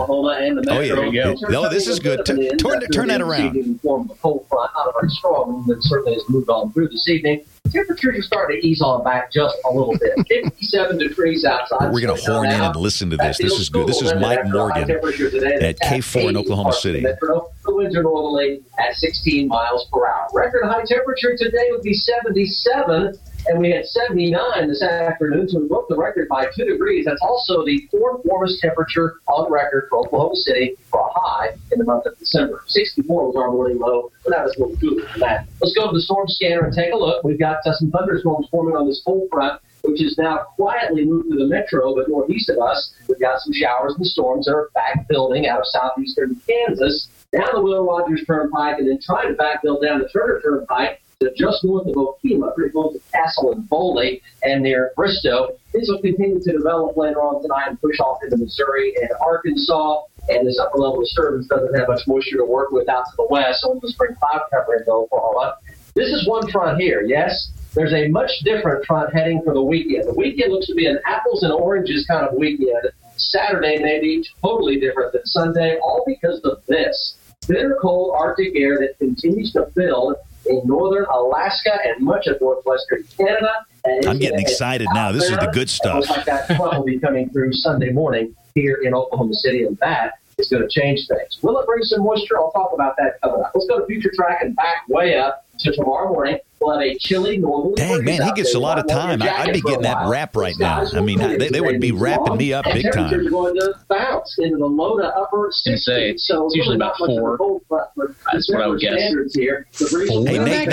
Oh, this is good. Turn that around. Strong that certainly has moved on through this evening. Temperatures are starting to ease on back just a little bit. 57 degrees outside. We're going to horn in and listen to this. This is good. This is Mike Morgan at K4 in Oklahoma City. The winds are northerly at 16 miles per hour. Record high temperature today would be 77, and we had 79 this afternoon, so we broke the record by 2 degrees. That's also the fourth warmest temperature on record for Oklahoma City for a high in the month of December. 64 was our morning low, but that was a little cooler than that. Let's go to the storm scanner and take a look. We've got some thunderstorms forming on this cold front, which is now quietly moved to the metro, but northeast of us, we've got some showers and storms that are backbuilding out of southeastern Kansas, down the Will Rogers Turnpike, and then trying to backbuild down the Turner Turnpike to just north of Okemah, pretty close to Castle and Foley, and near Bristow. These will continue to develop later on tonight and push off into Missouri and Arkansas. And this upper level disturbance doesn't have much moisture to work with out to the west, so we'll spring cloud cover in Oklahoma. This is one front here, yes? There's a much different front heading for the weekend. The weekend looks to be an apples and oranges kind of weekend. Saturday may be totally different than Sunday, all because of this. Bitter cold Arctic air that continues to build in northern Alaska and much of northwestern Canada. I'm getting excited now. This is the good stuff. Looks like that front will be coming through Sunday morning here in Oklahoma City, and that is going to change things. Will it bring some moisture? I'll talk about that coming up. Let's go to future track and back way up to tomorrow morning. We'll have a chilly northern. Dang, man, he gets a lot of time. I'd be getting that rap right now. I mean, they would be rapping me up big time. Temperatures going to bounce into the low to upper 60s. So it's usually about 4. That's what I would guess. Hey, Nate,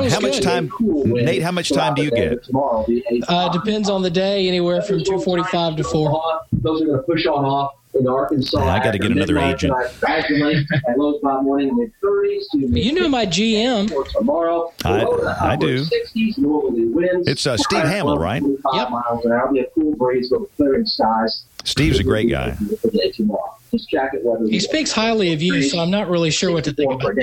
how much time do you get? Depends on the day, anywhere from 2:45 to 4. Those are going to push on off in Arkansas. I got to get another agent. And lows by morning in the 30s. You know my GM. Tomorrow. I do. 60s, northerly winds. It's Steve Hamill, right? Yep. Miles an hour. Be a cool breeze with clearing skies. Steve's a great guy. This jacket weather. He speaks highly of you, so I'm not really sure what to think about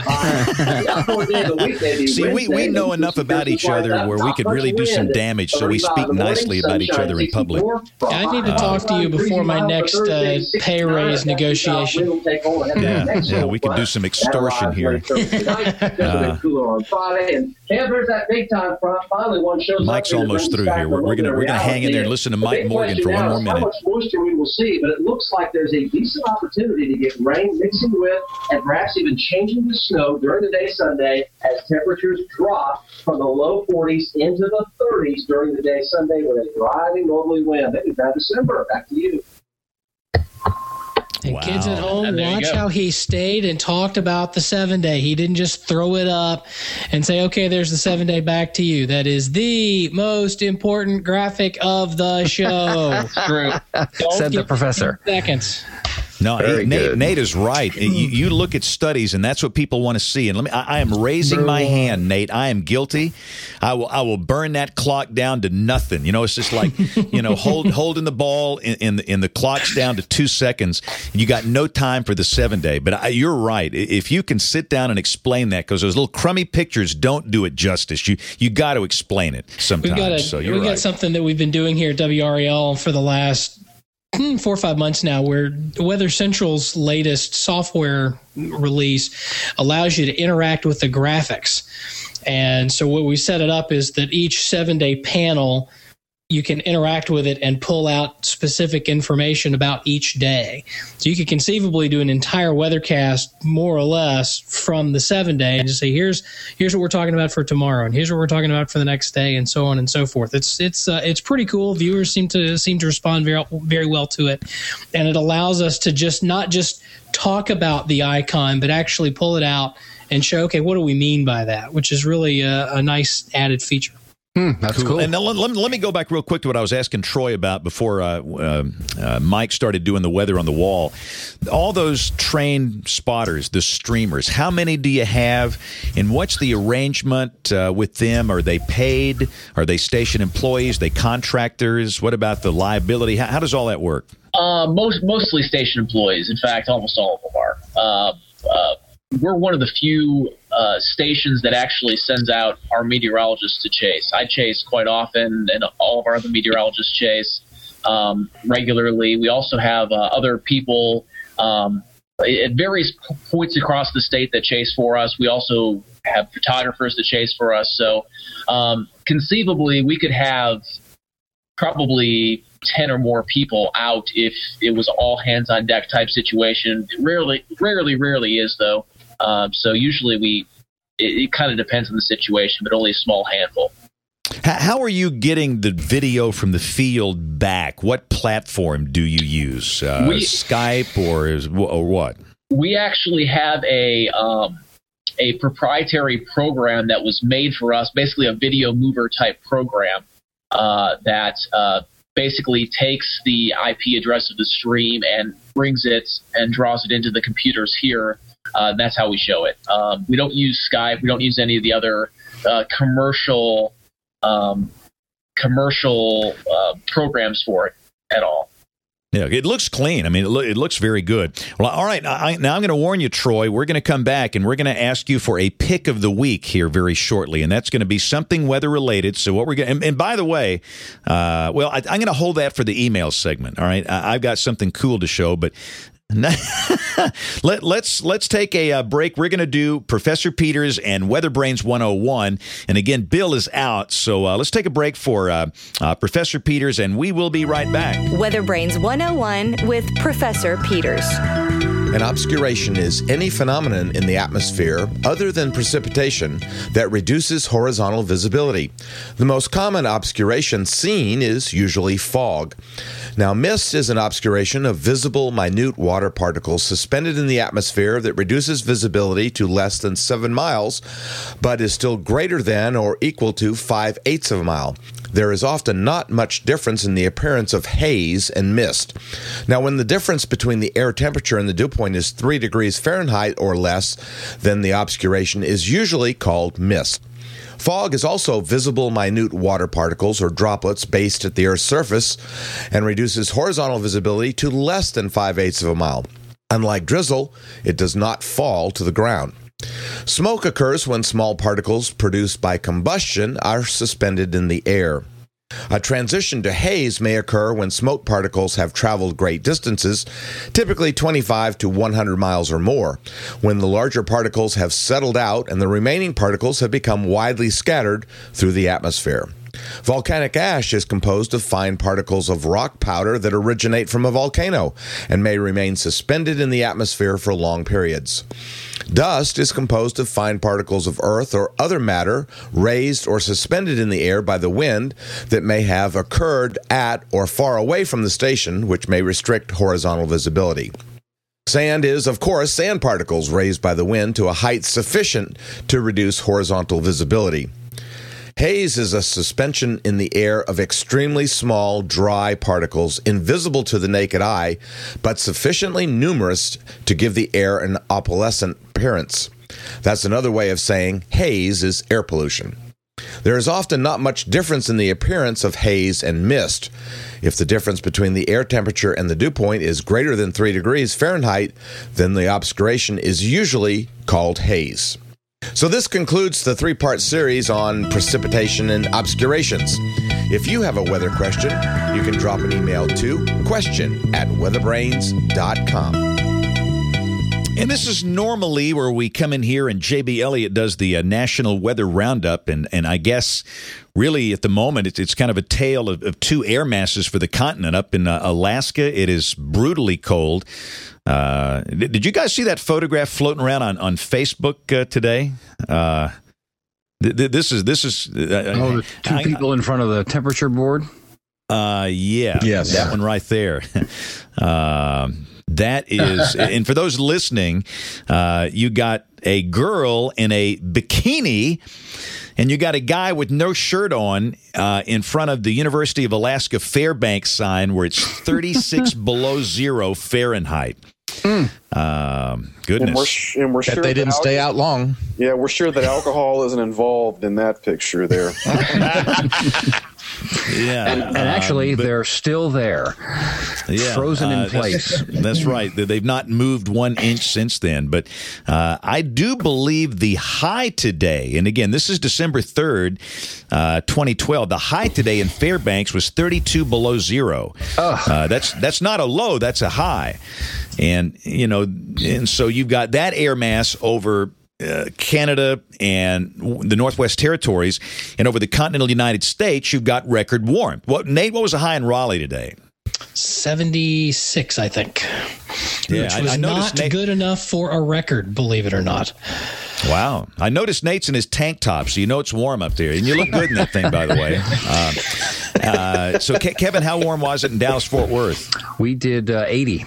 that. See, we know enough about each other where we could really do some damage, so we speak nicely about each other in public. I need to talk to you before my next pay raise negotiation. Yeah, we could do some extortion here. Mike's almost through here. We're gonna hang in there and listen to Mike Morgan for one more minute. How much moisture we will see, but it looks like there's a decent opportunity to get rain mixing with and perhaps even changing to snow during the day Sunday as temperatures drop from the low 40s into the 30s during the day Sunday with a driving northerly wind. Maybe by December. Back to you. And kids at home, watch how he stayed and talked about the 7-day. He didn't just throw it up and say, okay, there's the 7-day, back to you. That is the most important graphic of the show. True. Said the professor. Seconds. No, Nate is right. You look at studies, and that's what people want to see. And I am raising my hand, Nate. I am guilty. I will burn that clock down to nothing. It's just like holding the ball in the clock's down to 2 seconds. And you got no time for the 7-day. But you're right. If you can sit down and explain that, because those little crummy pictures don't do it justice. You got to explain it sometimes. We've got something that we've been doing here at WRAL for the last 4 or 5 months now, where Weather Central's latest software release allows you to interact with the graphics. And so what we set it up is that each 7-day panel, you can interact with it and pull out specific information about each day. So you could conceivably do an entire weathercast more or less from the 7-day and just say, here's what we're talking about for tomorrow, and here's what we're talking about for the next day, and so on and so forth. It's pretty cool. Viewers seem to respond very, very well to it, and it allows us to not just talk about the icon, but actually pull it out and show, okay, what do we mean by that? Which is really a nice added feature. That's cool. And now let me go back real quick to what I was asking Troy about before Mike started doing the weather on the wall. All those trained spotters, the streamers, how many do you have? And what's the arrangement with them? Are they paid? Are they station employees? Are they contractors? What about the liability? How does all that work? Mostly station employees. In fact, almost all of them are. We're one of the few stations that actually sends out our meteorologists to chase. I chase quite often, and all of our other meteorologists chase regularly. We also have other people at various points across the state that chase for us. We also have photographers that chase for us. So conceivably, we could have probably 10 or more people out if it was all hands on deck type situation. Rarely is, though. So usually it kind of depends on the situation, but only a small handful. How are you getting the video from the field back? What platform do you use? Skype or what? We actually have a proprietary program that was made for us, basically a video mover type program that basically takes the IP address of the stream and brings it and draws it into the computers here. That's how we show it. We don't use Skype. We don't use any of the other commercial programs for it at all. Yeah, it looks clean. I mean, it looks very good. Well, all right. Now I'm going to warn you, Troy. We're going to come back and we're going to ask you for a pick of the week here very shortly, and that's going to be something weather related. So what we're going and by the way, I'm going to hold that for the email segment. All right, I've got something cool to show, but. Let's take a break. We're going to do Professor Peters and Weather Brains 101. And again, Bill is out, so let's take a break for Professor Peters, and we will be right back. Weather Brains 101 with Professor Peters. An obscuration is any phenomenon in the atmosphere other than precipitation that reduces horizontal visibility. The most common obscuration seen is usually fog. Now, mist is an obscuration of visible, minute water particles suspended in the atmosphere that reduces visibility to less than 7 miles, but is still greater than or equal to 5/8 of a mile. there is often not much difference in the appearance of haze and mist. Now, when the difference between the air temperature and the dew point is 3 degrees Fahrenheit or less, then the obscuration is usually called mist. Fog is also visible minute water particles or droplets based at the Earth's surface and reduces horizontal visibility to less than 5/8 of a mile. Unlike drizzle, it does not fall to the ground. Smoke occurs when small particles produced by combustion are suspended in the air. A transition to haze may occur when smoke particles have traveled great distances, typically 25 to 100 miles or more, when the larger particles have settled out and the remaining particles have become widely scattered through the atmosphere. Volcanic ash is composed of fine particles of rock powder that originate from a volcano and may remain suspended in the atmosphere for long periods. Dust is composed of fine particles of earth or other matter raised or suspended in the air by the wind that may have occurred at or far away from the station, which may restrict horizontal visibility. Sand is, of course, sand particles raised by the wind to a height sufficient to reduce horizontal visibility. Haze is a suspension in the air of extremely small, dry particles, invisible to the naked eye, but sufficiently numerous to give the air an opalescent appearance. That's another way of saying haze is air pollution. There is often not much difference in the appearance of haze and mist. If the difference between the air temperature and the dew point is greater than 3 degrees Fahrenheit, then the obscuration is usually called haze. So this concludes the 3-part series on precipitation and obscurations. If you have a weather question, you can drop an email to question@weatherbrains.com. And this is normally where we come in here and J.B. Elliott does the National Weather Roundup. And I guess really at the moment it's kind of a tale of two air masses for the continent. Up in Alaska, it is brutally cold. Did you guys see that photograph floating around on Facebook today? This is the two people in front of the temperature board. Yeah, yes, that one right there. That is, and for those listening, you got a girl in a bikini, and you got a guy with no shirt on in front of the University of Alaska Fairbanks sign where it's 36 below zero Fahrenheit. Goodness. And we're sure they didn't stay out long. Yeah, we're sure that alcohol isn't involved in that picture there. Yeah, and actually, they're still there, frozen in place. That's right. They've not moved 1 inch since then. But I do believe the high today, and again, this is December 3rd, 2012. The high today in Fairbanks was 32 below zero. That's not a low. That's a high. And so you've got that air mass over Canada and the Northwest Territories, and over the continental United States, you've got record warmth. Nate, what was the high in Raleigh today? 76, I think. Yeah, which was not good enough for a record, believe it or not. Wow. I noticed Nate's in his tank top, so you know it's warm up there. And you look good in that thing, by the way. So, Kevin, how warm was it in Dallas-Fort Worth? We did 80.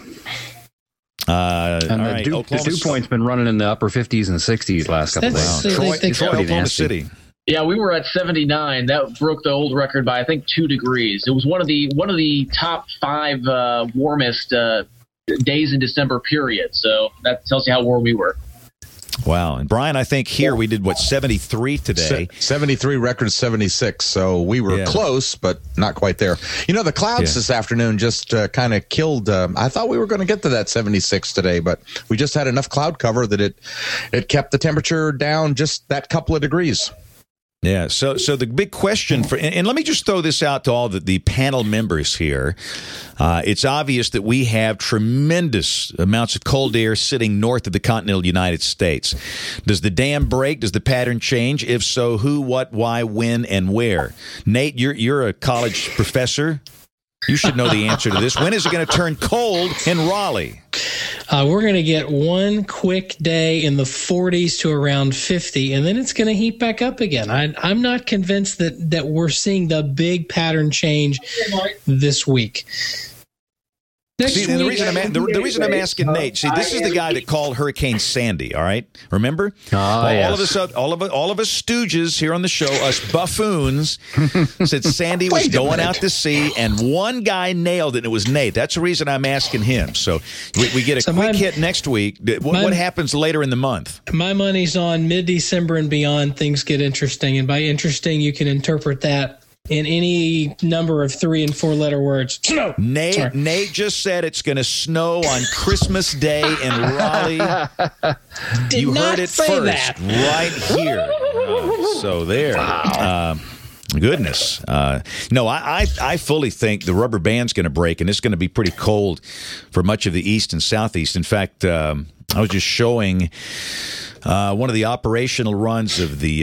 And the dew point's been running in the upper 50s and 60s last couple of days. Troy, Oklahoma City. Yeah, we were at 79. That broke the old record by I think 2 degrees. It was one of the top 5 warmest days in December period. So that tells you how warm we were. Wow. And Brian, I think here we did, 73 today? 73, record 76. So we were close, but not quite there. The clouds this afternoon just kind of killed. I thought we were going to get to that 76 today, but we just had enough cloud cover that it kept the temperature down just that couple of degrees. Yeah, so the big question and let me just throw this out to all the panel members here. It's obvious that we have tremendous amounts of cold air sitting north of the continental United States. Does the dam break? Does the pattern change? If so, who, what, why, when, and where? Nate, you're a college professor. You should know the answer to this. When is it going to turn cold in Raleigh? We're going to get one quick day in the 40s to around 50, and then it's going to heat back up again. I'm not convinced that we're seeing the big pattern change this week. See, the reason I'm asking Nate. See, this is the guy that called Hurricane Sandy. All right, remember? All of us stooges here on the show, us buffoons, said Sandy was going out to sea, and one guy nailed it. And it was Nate. That's the reason I'm asking him. So we get a quick hit next week. What happens later in the month? My money's on mid-December and beyond. Things get interesting, and by interesting, you can interpret that in any number of 3- and 4-letter words. Snow. Nate just said it's going to snow on Christmas Day in Raleigh. You heard it first, right here. So there. Wow. Goodness. No, I fully think the rubber band's going to break, and it's going to be pretty cold for much of the east and southeast. In fact, I was just showing one of the operational runs of the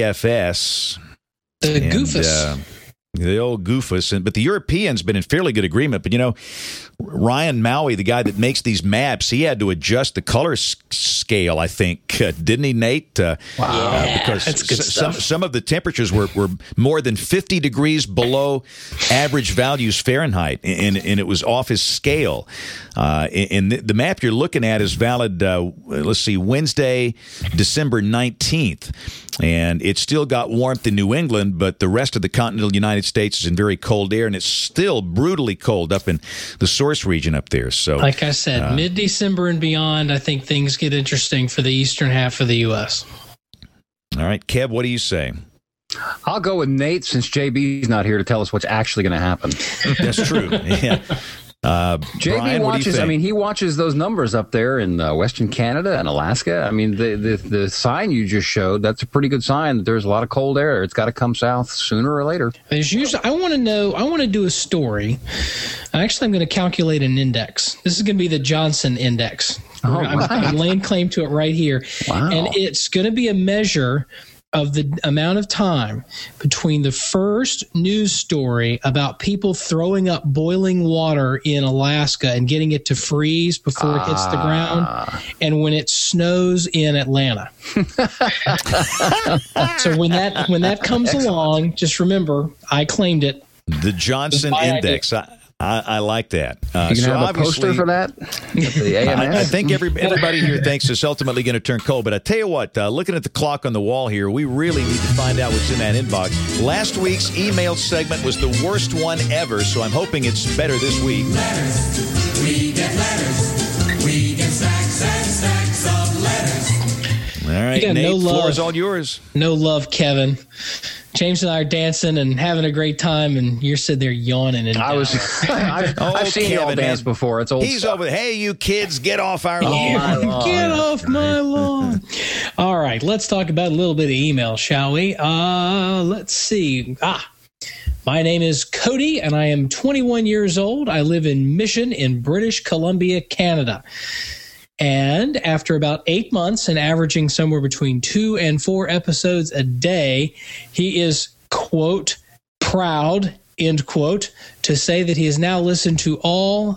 GFS. The Goofus. The old Goofus. But the Europeans been in fairly good agreement. But, Ryan Maui, the guy that makes these maps, he had to adjust the color scale, I think. Didn't he, Nate? Wow. Because that's good stuff. Some of the temperatures were more than 50 degrees below average values Fahrenheit, and it was off his scale. And the map you're looking at is valid, Wednesday, December 19th. And it's still got warmth in New England, but the rest of the continental United States is in very cold air, and it's still brutally cold up in the source region up there. So, like I said, mid-December and beyond, I think things get interesting for the eastern half of the U.S. All right, Kev, what do you say? I'll go with Nate since JB's not here to tell us what's actually going to happen. That's true. Yeah. JB Brian, watches. I mean, he watches those numbers up there in Western Canada and Alaska. I mean, the sign you just showed, that's a pretty good sign that there's a lot of cold air. It's got to come south sooner or later. There's usually, I want to do a story. Actually, I'm going to calculate an index. This is going to be the Johnson Index. I'm laying claim to it right here. Wow. And it's going to be a measure of the amount of time between the first news story about people throwing up boiling water in Alaska and getting it to freeze before it hits the ground, and when it snows in Atlanta. So when that comes along, just remember, I claimed it. The Johnson Index. I like that. You can have a poster for that? The AMS? I think everybody here thinks it's ultimately going to turn cold. But I tell you what, looking at the clock on the wall here, we really need to find out what's in that inbox. Last week's email segment was the worst one ever, so I'm hoping it's better this week. Letters. We get letters. We get stacks and stacks of letters. All right, Nate, the floor is all yours. No love, Kevin. James and I are dancing and having a great time, and you're sitting there yawning. And I've seen y'all dance before. It's old. He's stuff. over. Hey, you kids, get off our lawn! Get off my lawn! All right, let's talk about a little bit of email, shall we? Let's see. My name is Cody, and I am 21 years old. I live in Mission in British Columbia, Canada. And after about 8 months and averaging somewhere between 2 and 4 episodes a day, he is, quote, proud, end quote, to say that he has now listened to all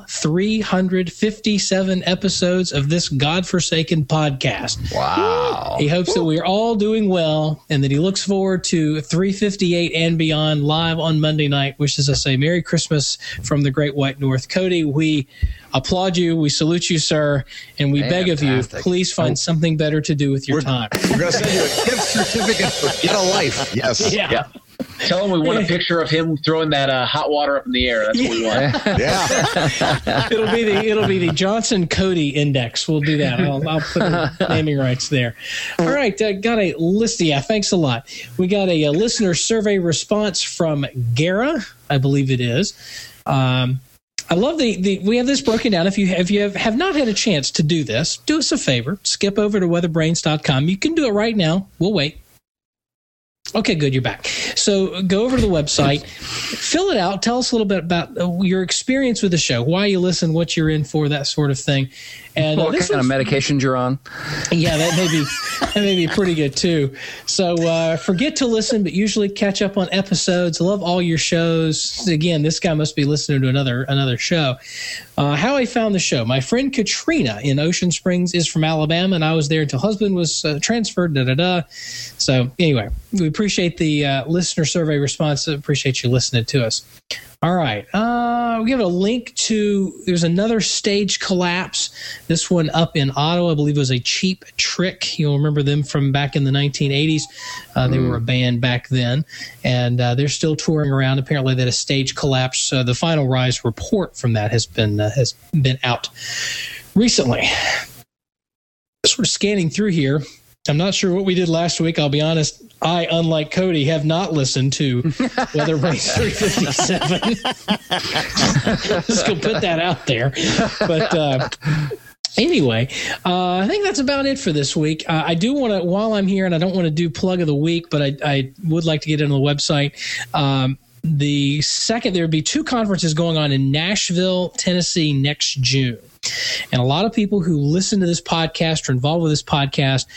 357 episodes of this godforsaken podcast. Wow. He hopes that we are all doing well and that he looks forward to 358 and beyond live on Monday night. Wishes us a Merry Christmas from the Great White North. Cody, we applaud you. We salute you, sir. And we beg of you, please find something better to do with your time. We're going to send you a gift certificate for Get a Life. Yes. Yeah. Tell him we want a picture of him throwing that hot water up in the air. That's what we want. Yeah. It'll be the Johnson Cody Index. We'll do that. I'll put the naming rights there. All right, got a list. Yeah, thanks a lot. We got a listener survey response from Gara, I believe it is. I love we have this broken down. If you have not had a chance to do this, do us a favor. Skip over to weatherbrains.com. You can do it right now. We'll wait. Okay, good. You're back. So go over to the website, fill it out. Tell us a little bit about your experience with the show, why you listen, what you're in for, that sort of thing. And what kind of medications you're on? Yeah, that may be pretty good too. So forget to listen, but usually catch up on episodes. Love all your shows. Again, this guy must be listening to another show. How I found the show. My friend Katrina in Ocean Springs is from Alabama, and I was there until husband was transferred. So anyway, we appreciate the listener survey response. Appreciate you listening to us. All right. We'll give a link to, there's another stage collapse. This one up in Ottawa, I believe it was a Cheap Trick. You'll remember them from back in the 1980s. They were a band back then, and they're still touring around. Apparently that a stage collapse. The final rise report from that has been out recently. Sort of scanning through here. I'm not sure what we did last week. I'll be honest. I, unlike Cody, have not listened to Weather Brains 357. Just gonna put that out there. But anyway, I think that's about it for this week. I do want to, while I'm here, and I don't want to do plug of the week, but I would like to get into the website. There would be 2 conferences going on in Nashville, Tennessee next June. And a lot of people who listen to this podcast or involved with this podcast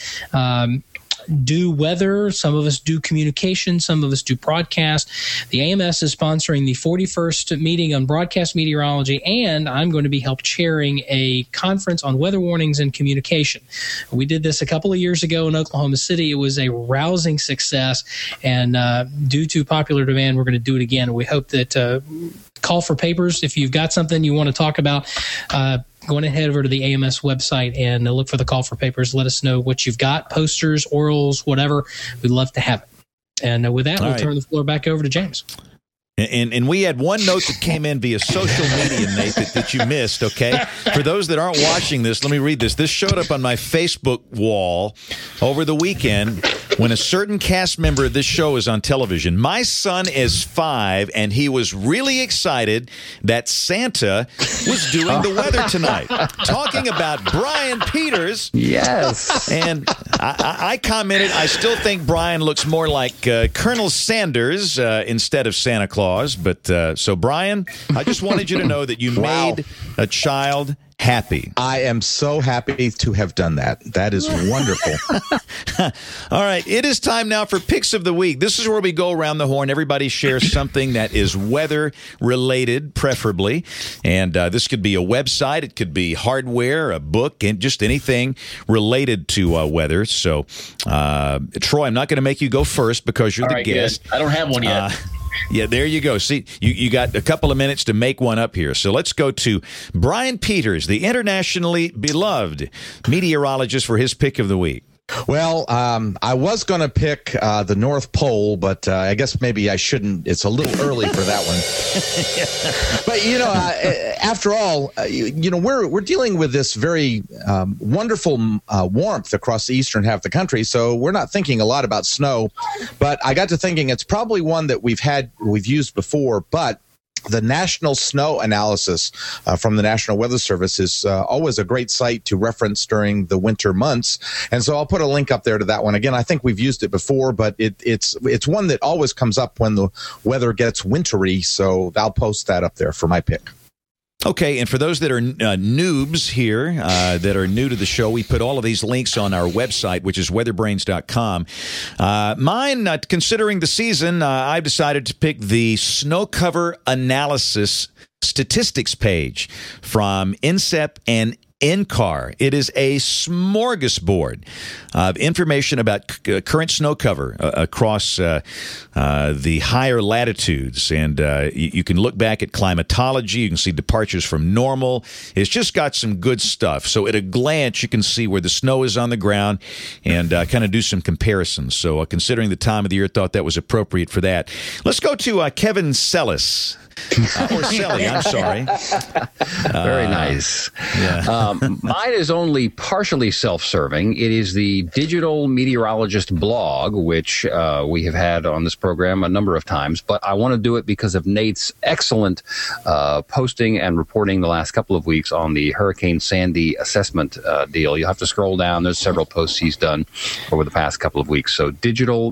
do weather. Some of us do communication. Some of us do broadcast. The AMS is sponsoring the 41st meeting on broadcast meteorology, and I'm going to be help chairing a conference on weather warnings and communication. We did this a couple of years ago in Oklahoma City. It was a rousing success, and due to popular demand, we're going to do it again. We hope that call for papers. If you've got something you want to talk about, go on ahead over to the AMS website and look for the call for papers. Let us know what you've got, posters, orals, whatever. We'd love to have it. And with that, we'll turn the floor back over to James. And we had one note that came in via social media, Nate, that you missed, okay? For those that aren't watching this, let me read this. This showed up on my Facebook wall over the weekend when a certain cast member of this show is on television. My son is 5, and he was really excited that Santa was doing the weather tonight, talking about Brian Peters. Yes. And I commented, I still think Brian looks more like Colonel Sanders instead of Santa Claus. But so, Brian, I just wanted you to know that you made a child happy. I am so happy to have done that. That is wonderful. All right. It is time now for Picks of the Week. This is where we go around the horn. Everybody shares something that is weather related, preferably. And this could be a website. It could be hardware, a book, and just anything related to weather. So, Troy, I'm not going to make you go first because you're the guest. Good. I don't have one yet. Yeah, there you go. See, you got a couple of minutes to make one up here. So let's go to Brian Peters, the internationally beloved meteorologist, for his pick of the week. Well, I was going to pick the North Pole, but I guess maybe I shouldn't. It's a little early for that one. But, after all, we're dealing with this very wonderful warmth across the eastern half of the country, so we're not thinking a lot about snow. But I got to thinking it's probably one that we've used before, but the National Snow Analysis from the National Weather Service is always a great site to reference during the winter months. And so I'll put a link up there to that one. Again, I think we've used it before, but it's one that always comes up when the weather gets wintry. So I'll post that up there for my pick. Okay, and for those that are noobs here, that are new to the show, we put all of these links on our website, which is weatherbrains.com. Mine, considering the season, I've decided to pick the snow cover analysis statistics page from INSEP and NCAR. It is a smorgasbord of information about current snow cover across the higher latitudes. And you can look back at climatology. You can see departures from normal. It's just got some good stuff. So at a glance, you can see where the snow is on the ground and kind of do some comparisons. So considering the time of the year, I thought that was appropriate for that. Let's go to Kevin Sellis. Or Selly, I'm sorry. Very nice. Yeah. Mine is only partially self-serving. It is the Digital Meteorologist blog, which we have had on this program a number of times, but I want to do it because of Nate's excellent posting and reporting the last couple of weeks on the Hurricane Sandy assessment deal. You'll have to scroll down. There's several posts he's done over the past couple of weeks. So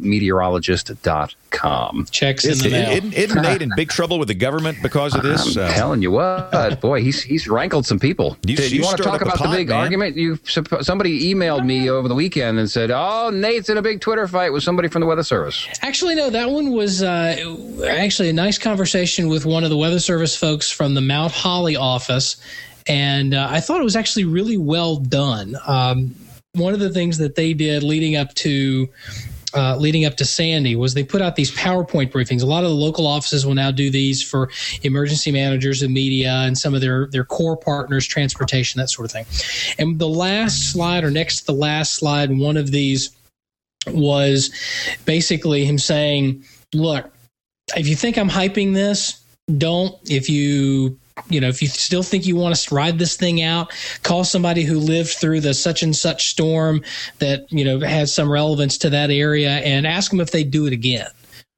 digitalmeteorologist.com. Checks in the mail. Isn't Nate in big trouble with the government because of this? I'm telling you what, boy, he's rankled some people. You want to talk about the big argument? Somebody emailed me over the weekend and said, "Oh, Nate's in a big Twitter fight with somebody from the Weather Service." Actually, no, that one was actually a nice conversation with one of the Weather Service folks from the Mount Holly office, and I thought it was actually really well done. One of the things that they did leading up to leading up to Sandy was they put out these PowerPoint briefings. A lot of the local offices will now do these for emergency managers and media and some of their core partners, transportation, that sort of thing. And the last slide, or next to the last slide, one of these was basically him saying, look, if you think I'm hyping this, don't. If you still think you want to ride this thing out, call somebody who lived through the such and such storm that, has some relevance to that area and ask them if they do it again.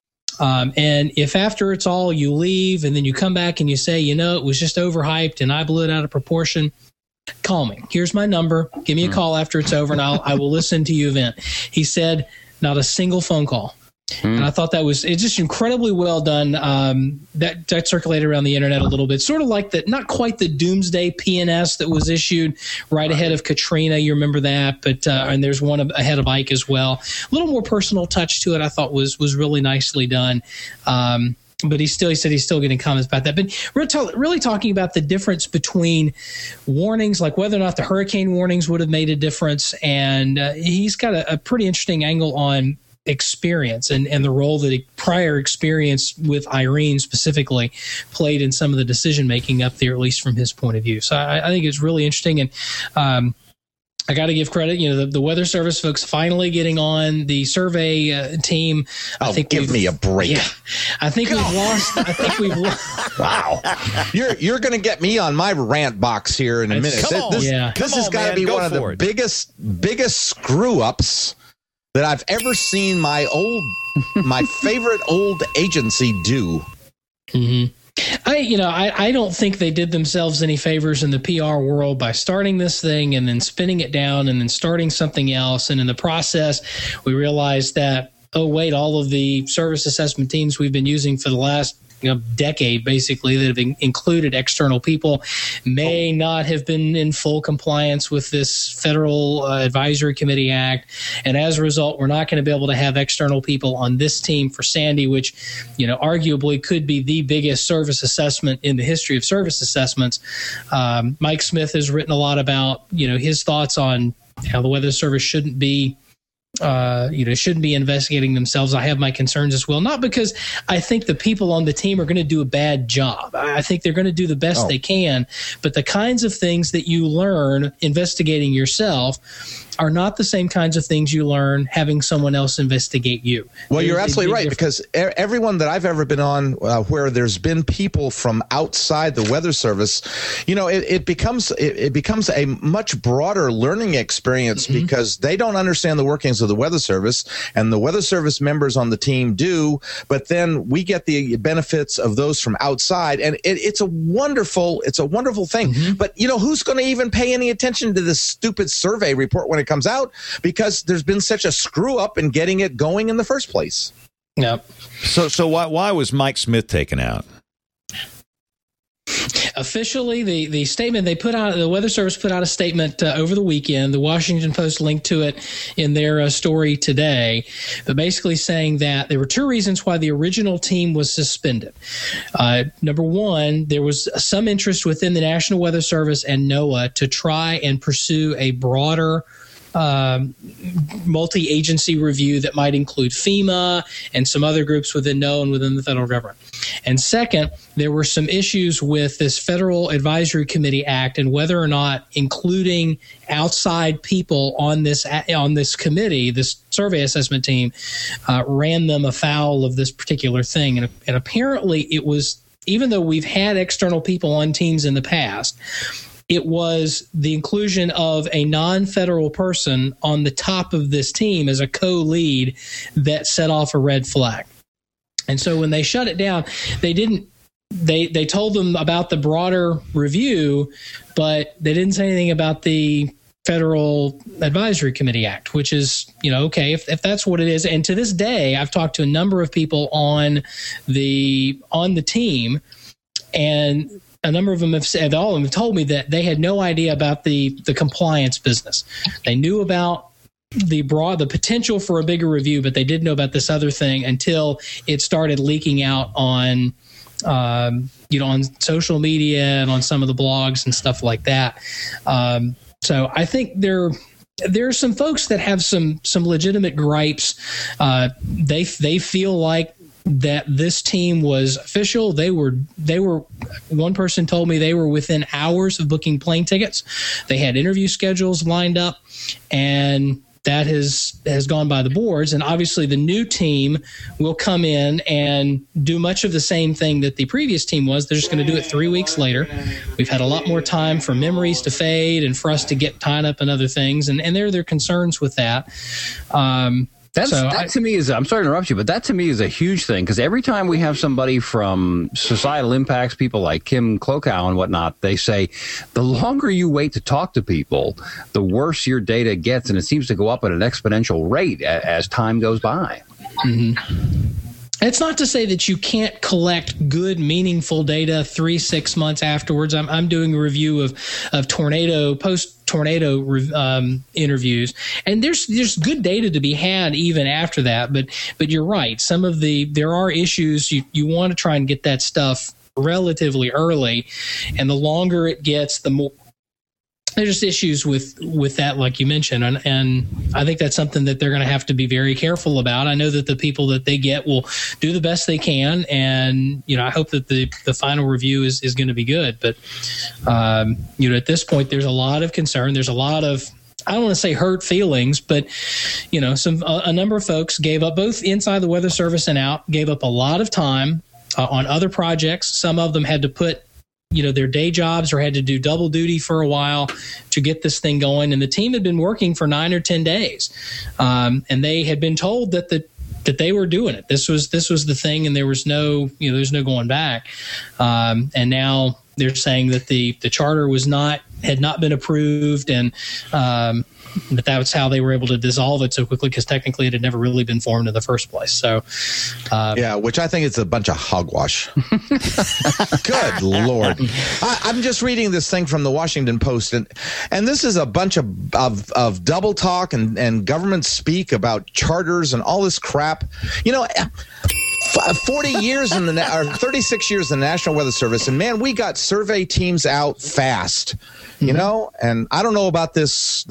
And if after it's all you leave and then you come back and you say, it was just overhyped and I blew it out of proportion, call me. Here's my number. Give me a call after it's over and I will listen to you vent. He said, not a single phone call. And I thought it's just incredibly well done. That circulated around the internet a little bit, sort of like not quite the doomsday PNS that was issued right ahead of Katrina. You remember that, but and there's one ahead of Ike as well. A little more personal touch to it. I thought was really nicely done. But he said he's still getting comments about that. But we're really talking about the difference between warnings, like whether or not the hurricane warnings would have made a difference. And he's got a pretty interesting angle on experience and the role that prior experience with Irene specifically played in some of the decision making up there, at least from his point of view. So I think it's really interesting. And I got to give credit, the Weather Service folks finally getting on the survey team. I think give me a break. Yeah, I think we've lost. I think we've lost. Wow. You're going to get me on my rant box here in a minute. This has got to be one of the biggest screw ups that I've ever seen my favorite old agency do. Mm-hmm. I don't think they did themselves any favors in the PR world by starting this thing and then spinning it down and then starting something else. And in the process, we realized that, oh, wait, all of the service assessment teams we've been using for the last decade, basically, that have included external people may not have been in full compliance with this Federal Advisory Committee Act. And as a result, we're not going to be able to have external people on this team for Sandy, which, arguably could be the biggest service assessment in the history of service assessments. Mike Smith has written a lot about, his thoughts on how the Weather Service shouldn't be investigating themselves. I have my concerns as well, not because I think the people on the team are going to do a bad job. I think they're going to do the best they can, but the kinds of things that you learn investigating yourself are not the same kinds of things you learn having someone else investigate you. Well, you're absolutely right, because everyone that I've ever been on where there's been people from outside the Weather Service, it becomes a much broader learning experience because they don't understand the workings of the Weather Service, and the Weather Service members on the team do, but then we get the benefits of those from outside, and it's a wonderful thing. But who's going to even pay any attention to this stupid survey report when it comes out, because there's been such a screw up in getting it going in the first place? Yep. So why was Mike Smith taken out? Officially, the statement they put out, the Weather Service put out a statement over the weekend. The Washington Post linked to it in their story today, but basically saying that there were two reasons why the original team was suspended. Number one, there was some interest within the National Weather Service and NOAA to try and pursue a broader multi-agency review that might include FEMA and some other groups within NOAA and within the federal government. And second, there were some issues with this Federal Advisory Committee Act and whether or not including outside people on this committee, this survey assessment team, ran them afoul of this particular thing. And apparently it was, even though we've had external people on teams in the past, it was the inclusion of a non-federal person on the top of this team as a co-lead that set off a red flag. And so when they shut it down, they told them about the broader review, but they didn't say anything about the Federal Advisory Committee Act, which is, okay, if that's what it is. And to this day, I've talked to a number of people on the team, and a number of them have said, all of them have told me that they had no idea about the compliance business. They knew about the potential for a bigger review, but they didn't know about this other thing until it started leaking out on, on social media and on some of the blogs and stuff like that. So I think there are some folks that have some legitimate gripes. They feel like that this team was official. They were. One person told me they were within hours of booking plane tickets. They had interview schedules lined up, and that has gone by the boards. And obviously the new team will come in and do much of the same thing that the previous team was. They're just going to do it 3 weeks later. We've had a lot more time for memories to fade and for us to get tied up in other things. And there are their concerns with that. To me is, I'm sorry to interrupt you, but that to me is a huge thing, because every time we have somebody from Societal Impacts, people like Kim Klokow and whatnot, they say the longer you wait to talk to people, the worse your data gets, and it seems to go up at an exponential rate as time goes by. Mm-hmm. It's not to say that you can't collect good, meaningful data 3-6 months afterwards. I'm doing a review of tornado, post-tornado interviews, and there's good data to be had even after that. But you're right. There are issues. You want to try and get that stuff relatively early, and the longer it gets, the more. There's just issues with that, like you mentioned, and I think that's something that they're going to have to be very careful about. I know that the people that they get will do the best they can, and I hope that the final review is going to be good. But at this point, there's a lot of concern. There's a lot of, I don't want to say hurt feelings, but a number of folks gave up, both inside the Weather Service and out, gave up a lot of time on other projects. Some of them had to put their day jobs or had to do double duty for a while to get this thing going. And the team had been working for 9 or 10 days. And they had been told that they were doing it. This was the thing, and there was there's no going back. And now they're saying that the charter had not been approved, and that was how they were able to dissolve it so quickly, because technically it had never really been formed in the first place. So, which I think is a bunch of hogwash. Good Lord. I'm just reading this thing from the Washington Post, and this is a bunch of double talk and government speak about charters and all this crap. 40 years or 36 years in the National Weather Service, and man, we got survey teams out fast, and I don't know about this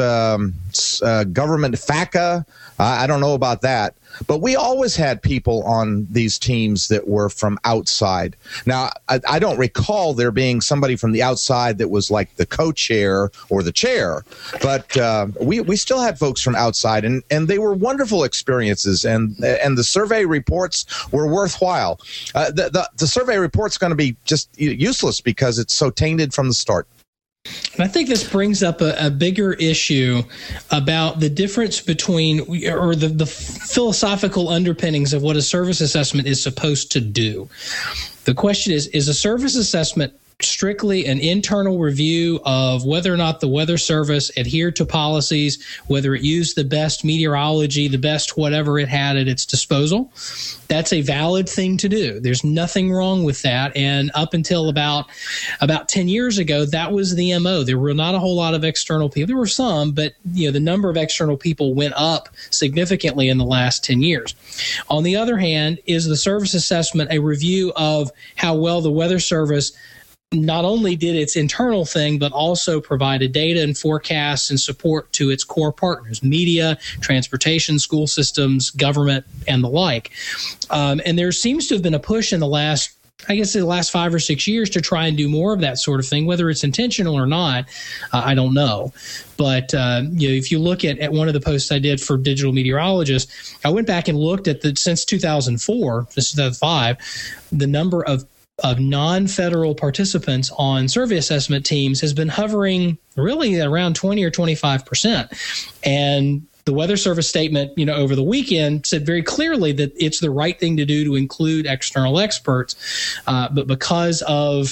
government FACA. I don't know about that, but we always had people on these teams that were from outside. Now, I don't recall there being somebody from the outside that was like the co-chair or the chair, but we still had folks from outside, and they were wonderful experiences, and the survey reports were worthwhile. The survey report's going to be just useless because it's so tainted from the start. And I think this brings up a bigger issue about the difference between, or the philosophical underpinnings of what a service assessment is supposed to do. The question is a service assessment strictly an internal review of whether or not the Weather Service adhered to policies, whether it used the best meteorology, the best whatever it had at its disposal? That's a valid thing to do. There's nothing wrong with that. And up until about 10 years ago, that was the MO. There were not a whole lot of external people. There were some, but the number of external people went up significantly in the last 10 years. On the other hand, is the service assessment a review of how well the Weather Service not only did its internal thing, but also provided data and forecasts and support to its core partners, media, transportation, school systems, government, and the like. And there seems to have been a push in the last 5 or 6 years to try and do more of that sort of thing. Whether it's intentional or not, I don't know. But if you look at one of the posts I did for Digital Meteorologist, I went back and looked at since 2004, since 2005, the number of non-federal participants on survey assessment teams has been hovering really around 20 or 25%. And the Weather Service statement, over the weekend said very clearly that it's the right thing to do to include external experts. But because of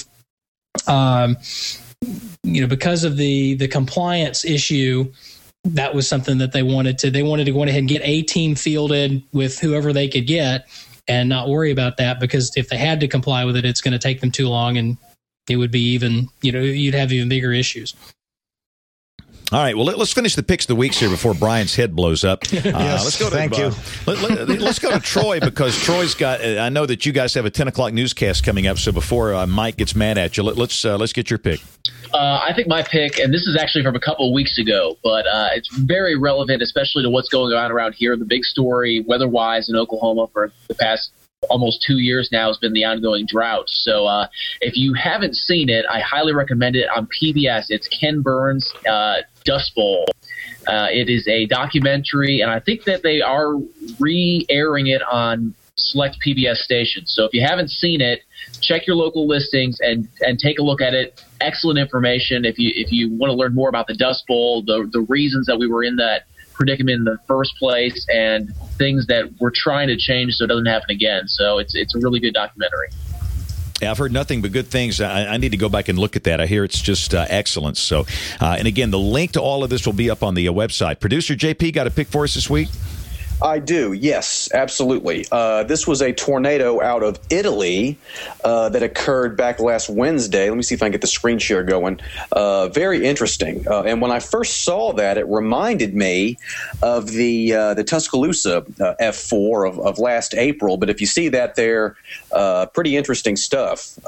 the compliance issue, that was something that they wanted to go ahead and get a team fielded with whoever they could get, and not worry about that, because if they had to comply with it, it's going to take them too long, and it would be even, you'd have even bigger issues. All right, well, let's finish the picks of the weeks here before Brian's head blows up. Yes, let's go to, thank you. Let's go to Troy, because Troy's got. I know that you guys have a 10 o'clock newscast coming up, so before Mike gets mad at you, let's get your pick. I think my pick, and this is actually from a couple of weeks ago, but it's very relevant, especially to what's going on around here. The big story, weather-wise, in Oklahoma for the past almost 2 years now has been the ongoing drought. So if you haven't seen it, I highly recommend it on PBS. It's Ken Burns' Dust Bowl. It is a documentary, and I think that they are re-airing it on select PBS stations. So if you haven't seen it, check your local listings and take a look at it. Excellent information. If you want to learn more about the Dust Bowl, the reasons that we were in that predicament in the first place, and things that we're trying to change so it doesn't happen again. So it's a really good documentary. Yeah, I've heard nothing but good things. I need to go back and look at that. I hear it's just excellent. So, and again, the link to all of this will be up on the website. Producer JP, got a pick for us this week? I do, yes, absolutely. This was a tornado out of Italy that occurred back last Wednesday. Let me see if I can get the screen share going. Very interesting. And when I first saw that, it reminded me of the Tuscaloosa F4 of last April. But if you see that there, pretty interesting stuff.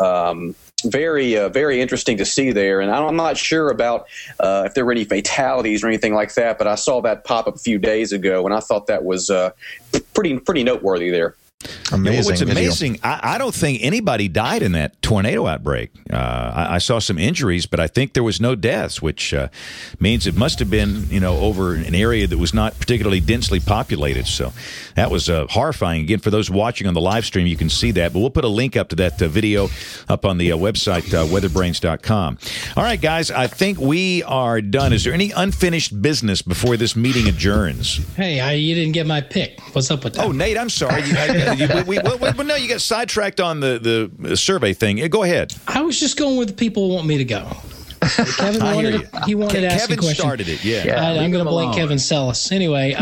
Very interesting to see there. And I'm not sure about if there were any fatalities or anything like that, but I saw that pop up a few days ago, and I thought that was pretty noteworthy there. Amazing. What's amazing, I don't think anybody died in that tornado outbreak. I saw some injuries, but I think there was no deaths, which means it must have been, over an area that was not particularly densely populated. So that was horrifying. Again, for those watching on the live stream, you can see that. But we'll put a link up to that video up on the website, weatherbrains.com. All right, guys, I think we are done. Is there any unfinished business before this meeting adjourns? Hey, you didn't get my pick. What's up with that? Oh, Nate, I'm sorry. No, you got sidetracked on the survey thing. Go ahead. I was just going where the people want me to go. Kevin wanted to ask a question. Kevin started it, yeah. I'm going to blame Kevin Sellis. Anyway,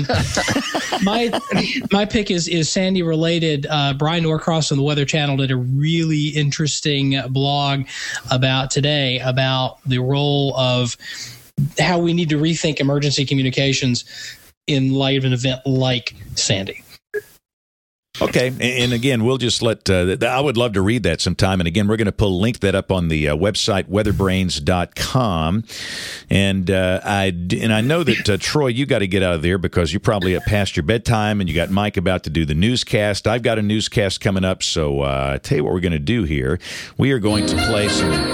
my pick is Sandy related. Brian Norcross on the Weather Channel did a really interesting blog about the role of how we need to rethink emergency communications in light of an event like Sandy. Okay, and again, we'll just let I would love to read that sometime. And again, we're going to put a link that up on the website, weatherbrains.com. And I know that, Troy, you got to get out of there because you're probably up past your bedtime, and you got Mike about to do the newscast. I've got a newscast coming up, so I'll tell you what we're going to do here. We are going to play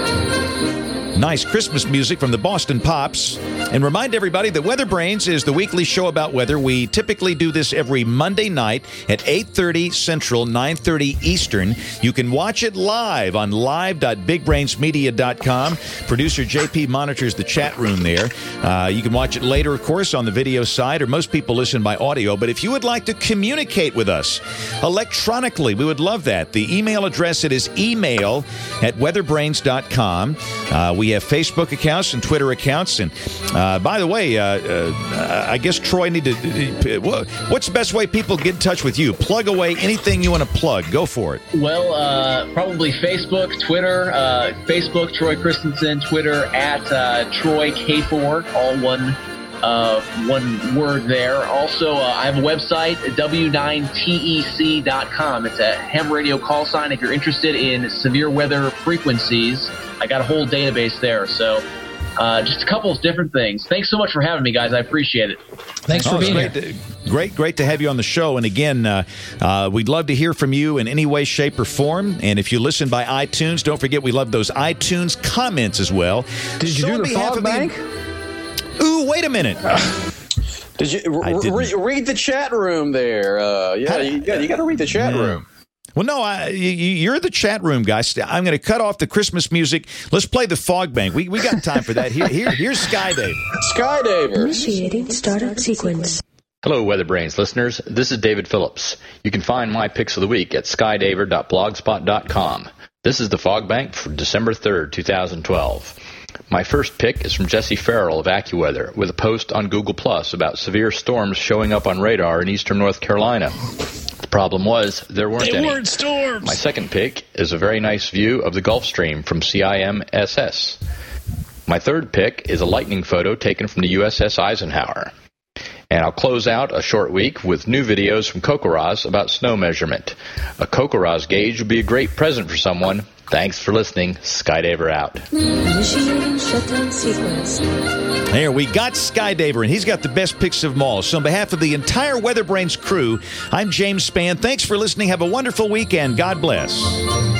some nice Christmas music from the Boston Pops, and remind everybody that Weather Brains is the weekly show about weather. We typically do this every Monday night at 8:30 Central, 9:30 Eastern. You can watch it live on live.bigbrainsmedia.com. Producer JP monitors the chat room there. You can watch it later, of course, on the video side, or most people listen by audio. But if you would like to communicate with us electronically, we would love that. The email address, it is email@weatherbrains.com. We have Facebook accounts and Twitter accounts. And by the way, I guess Troy need to. What's the best way people get in touch with you? Plug away anything you want to plug. Go for it. Well, probably Facebook, Twitter. Facebook, Troy Christensen. Twitter @Troy K4. All one word there. Also, I have a website, w9tec.com. It's a ham radio call sign if you're interested in severe weather frequencies. I got a whole database there, so just a couple of different things. Thanks so much for having me, guys. I appreciate it. Thanks for being here. Great to have you on the show. And again, we'd love to hear from you in any way, shape, or form. And if you listen by iTunes, don't forget we love those iTunes comments as well. Did you do the fog bank? Ooh, wait a minute. Did you read the chat room there? You got to read the chat room. Well, no, you're the chat room, guys. I'm going to cut off the Christmas music. Let's play the fog bank. We got time for that. Here's Skydiver. Skydiver. Initiating startup sequence. Hello, Weather Brains listeners. This is David Phillips. You can find my picks of the week at skydiver.blogspot.com. This is the fog bank for December 3rd, 2012. My first pick is from Jesse Farrell of AccuWeather with a post on Google Plus about severe storms showing up on radar in eastern North Carolina. The problem was there weren't any. They weren't storms. My second pick is a very nice view of the Gulf Stream from CIMSS. My third pick is a lightning photo taken from the USS Eisenhower. And I'll close out a short week with new videos from CoCoRaHS about snow measurement. A CoCoRaHS gauge would be a great present for someone. Thanks for listening. Skydaver out. Initiating shutdown sequence. There, we got Skydaver, and he's got the best picks of them all. So on behalf of the entire Weather Brains crew, I'm James Spann. Thanks for listening. Have a wonderful weekend. God bless.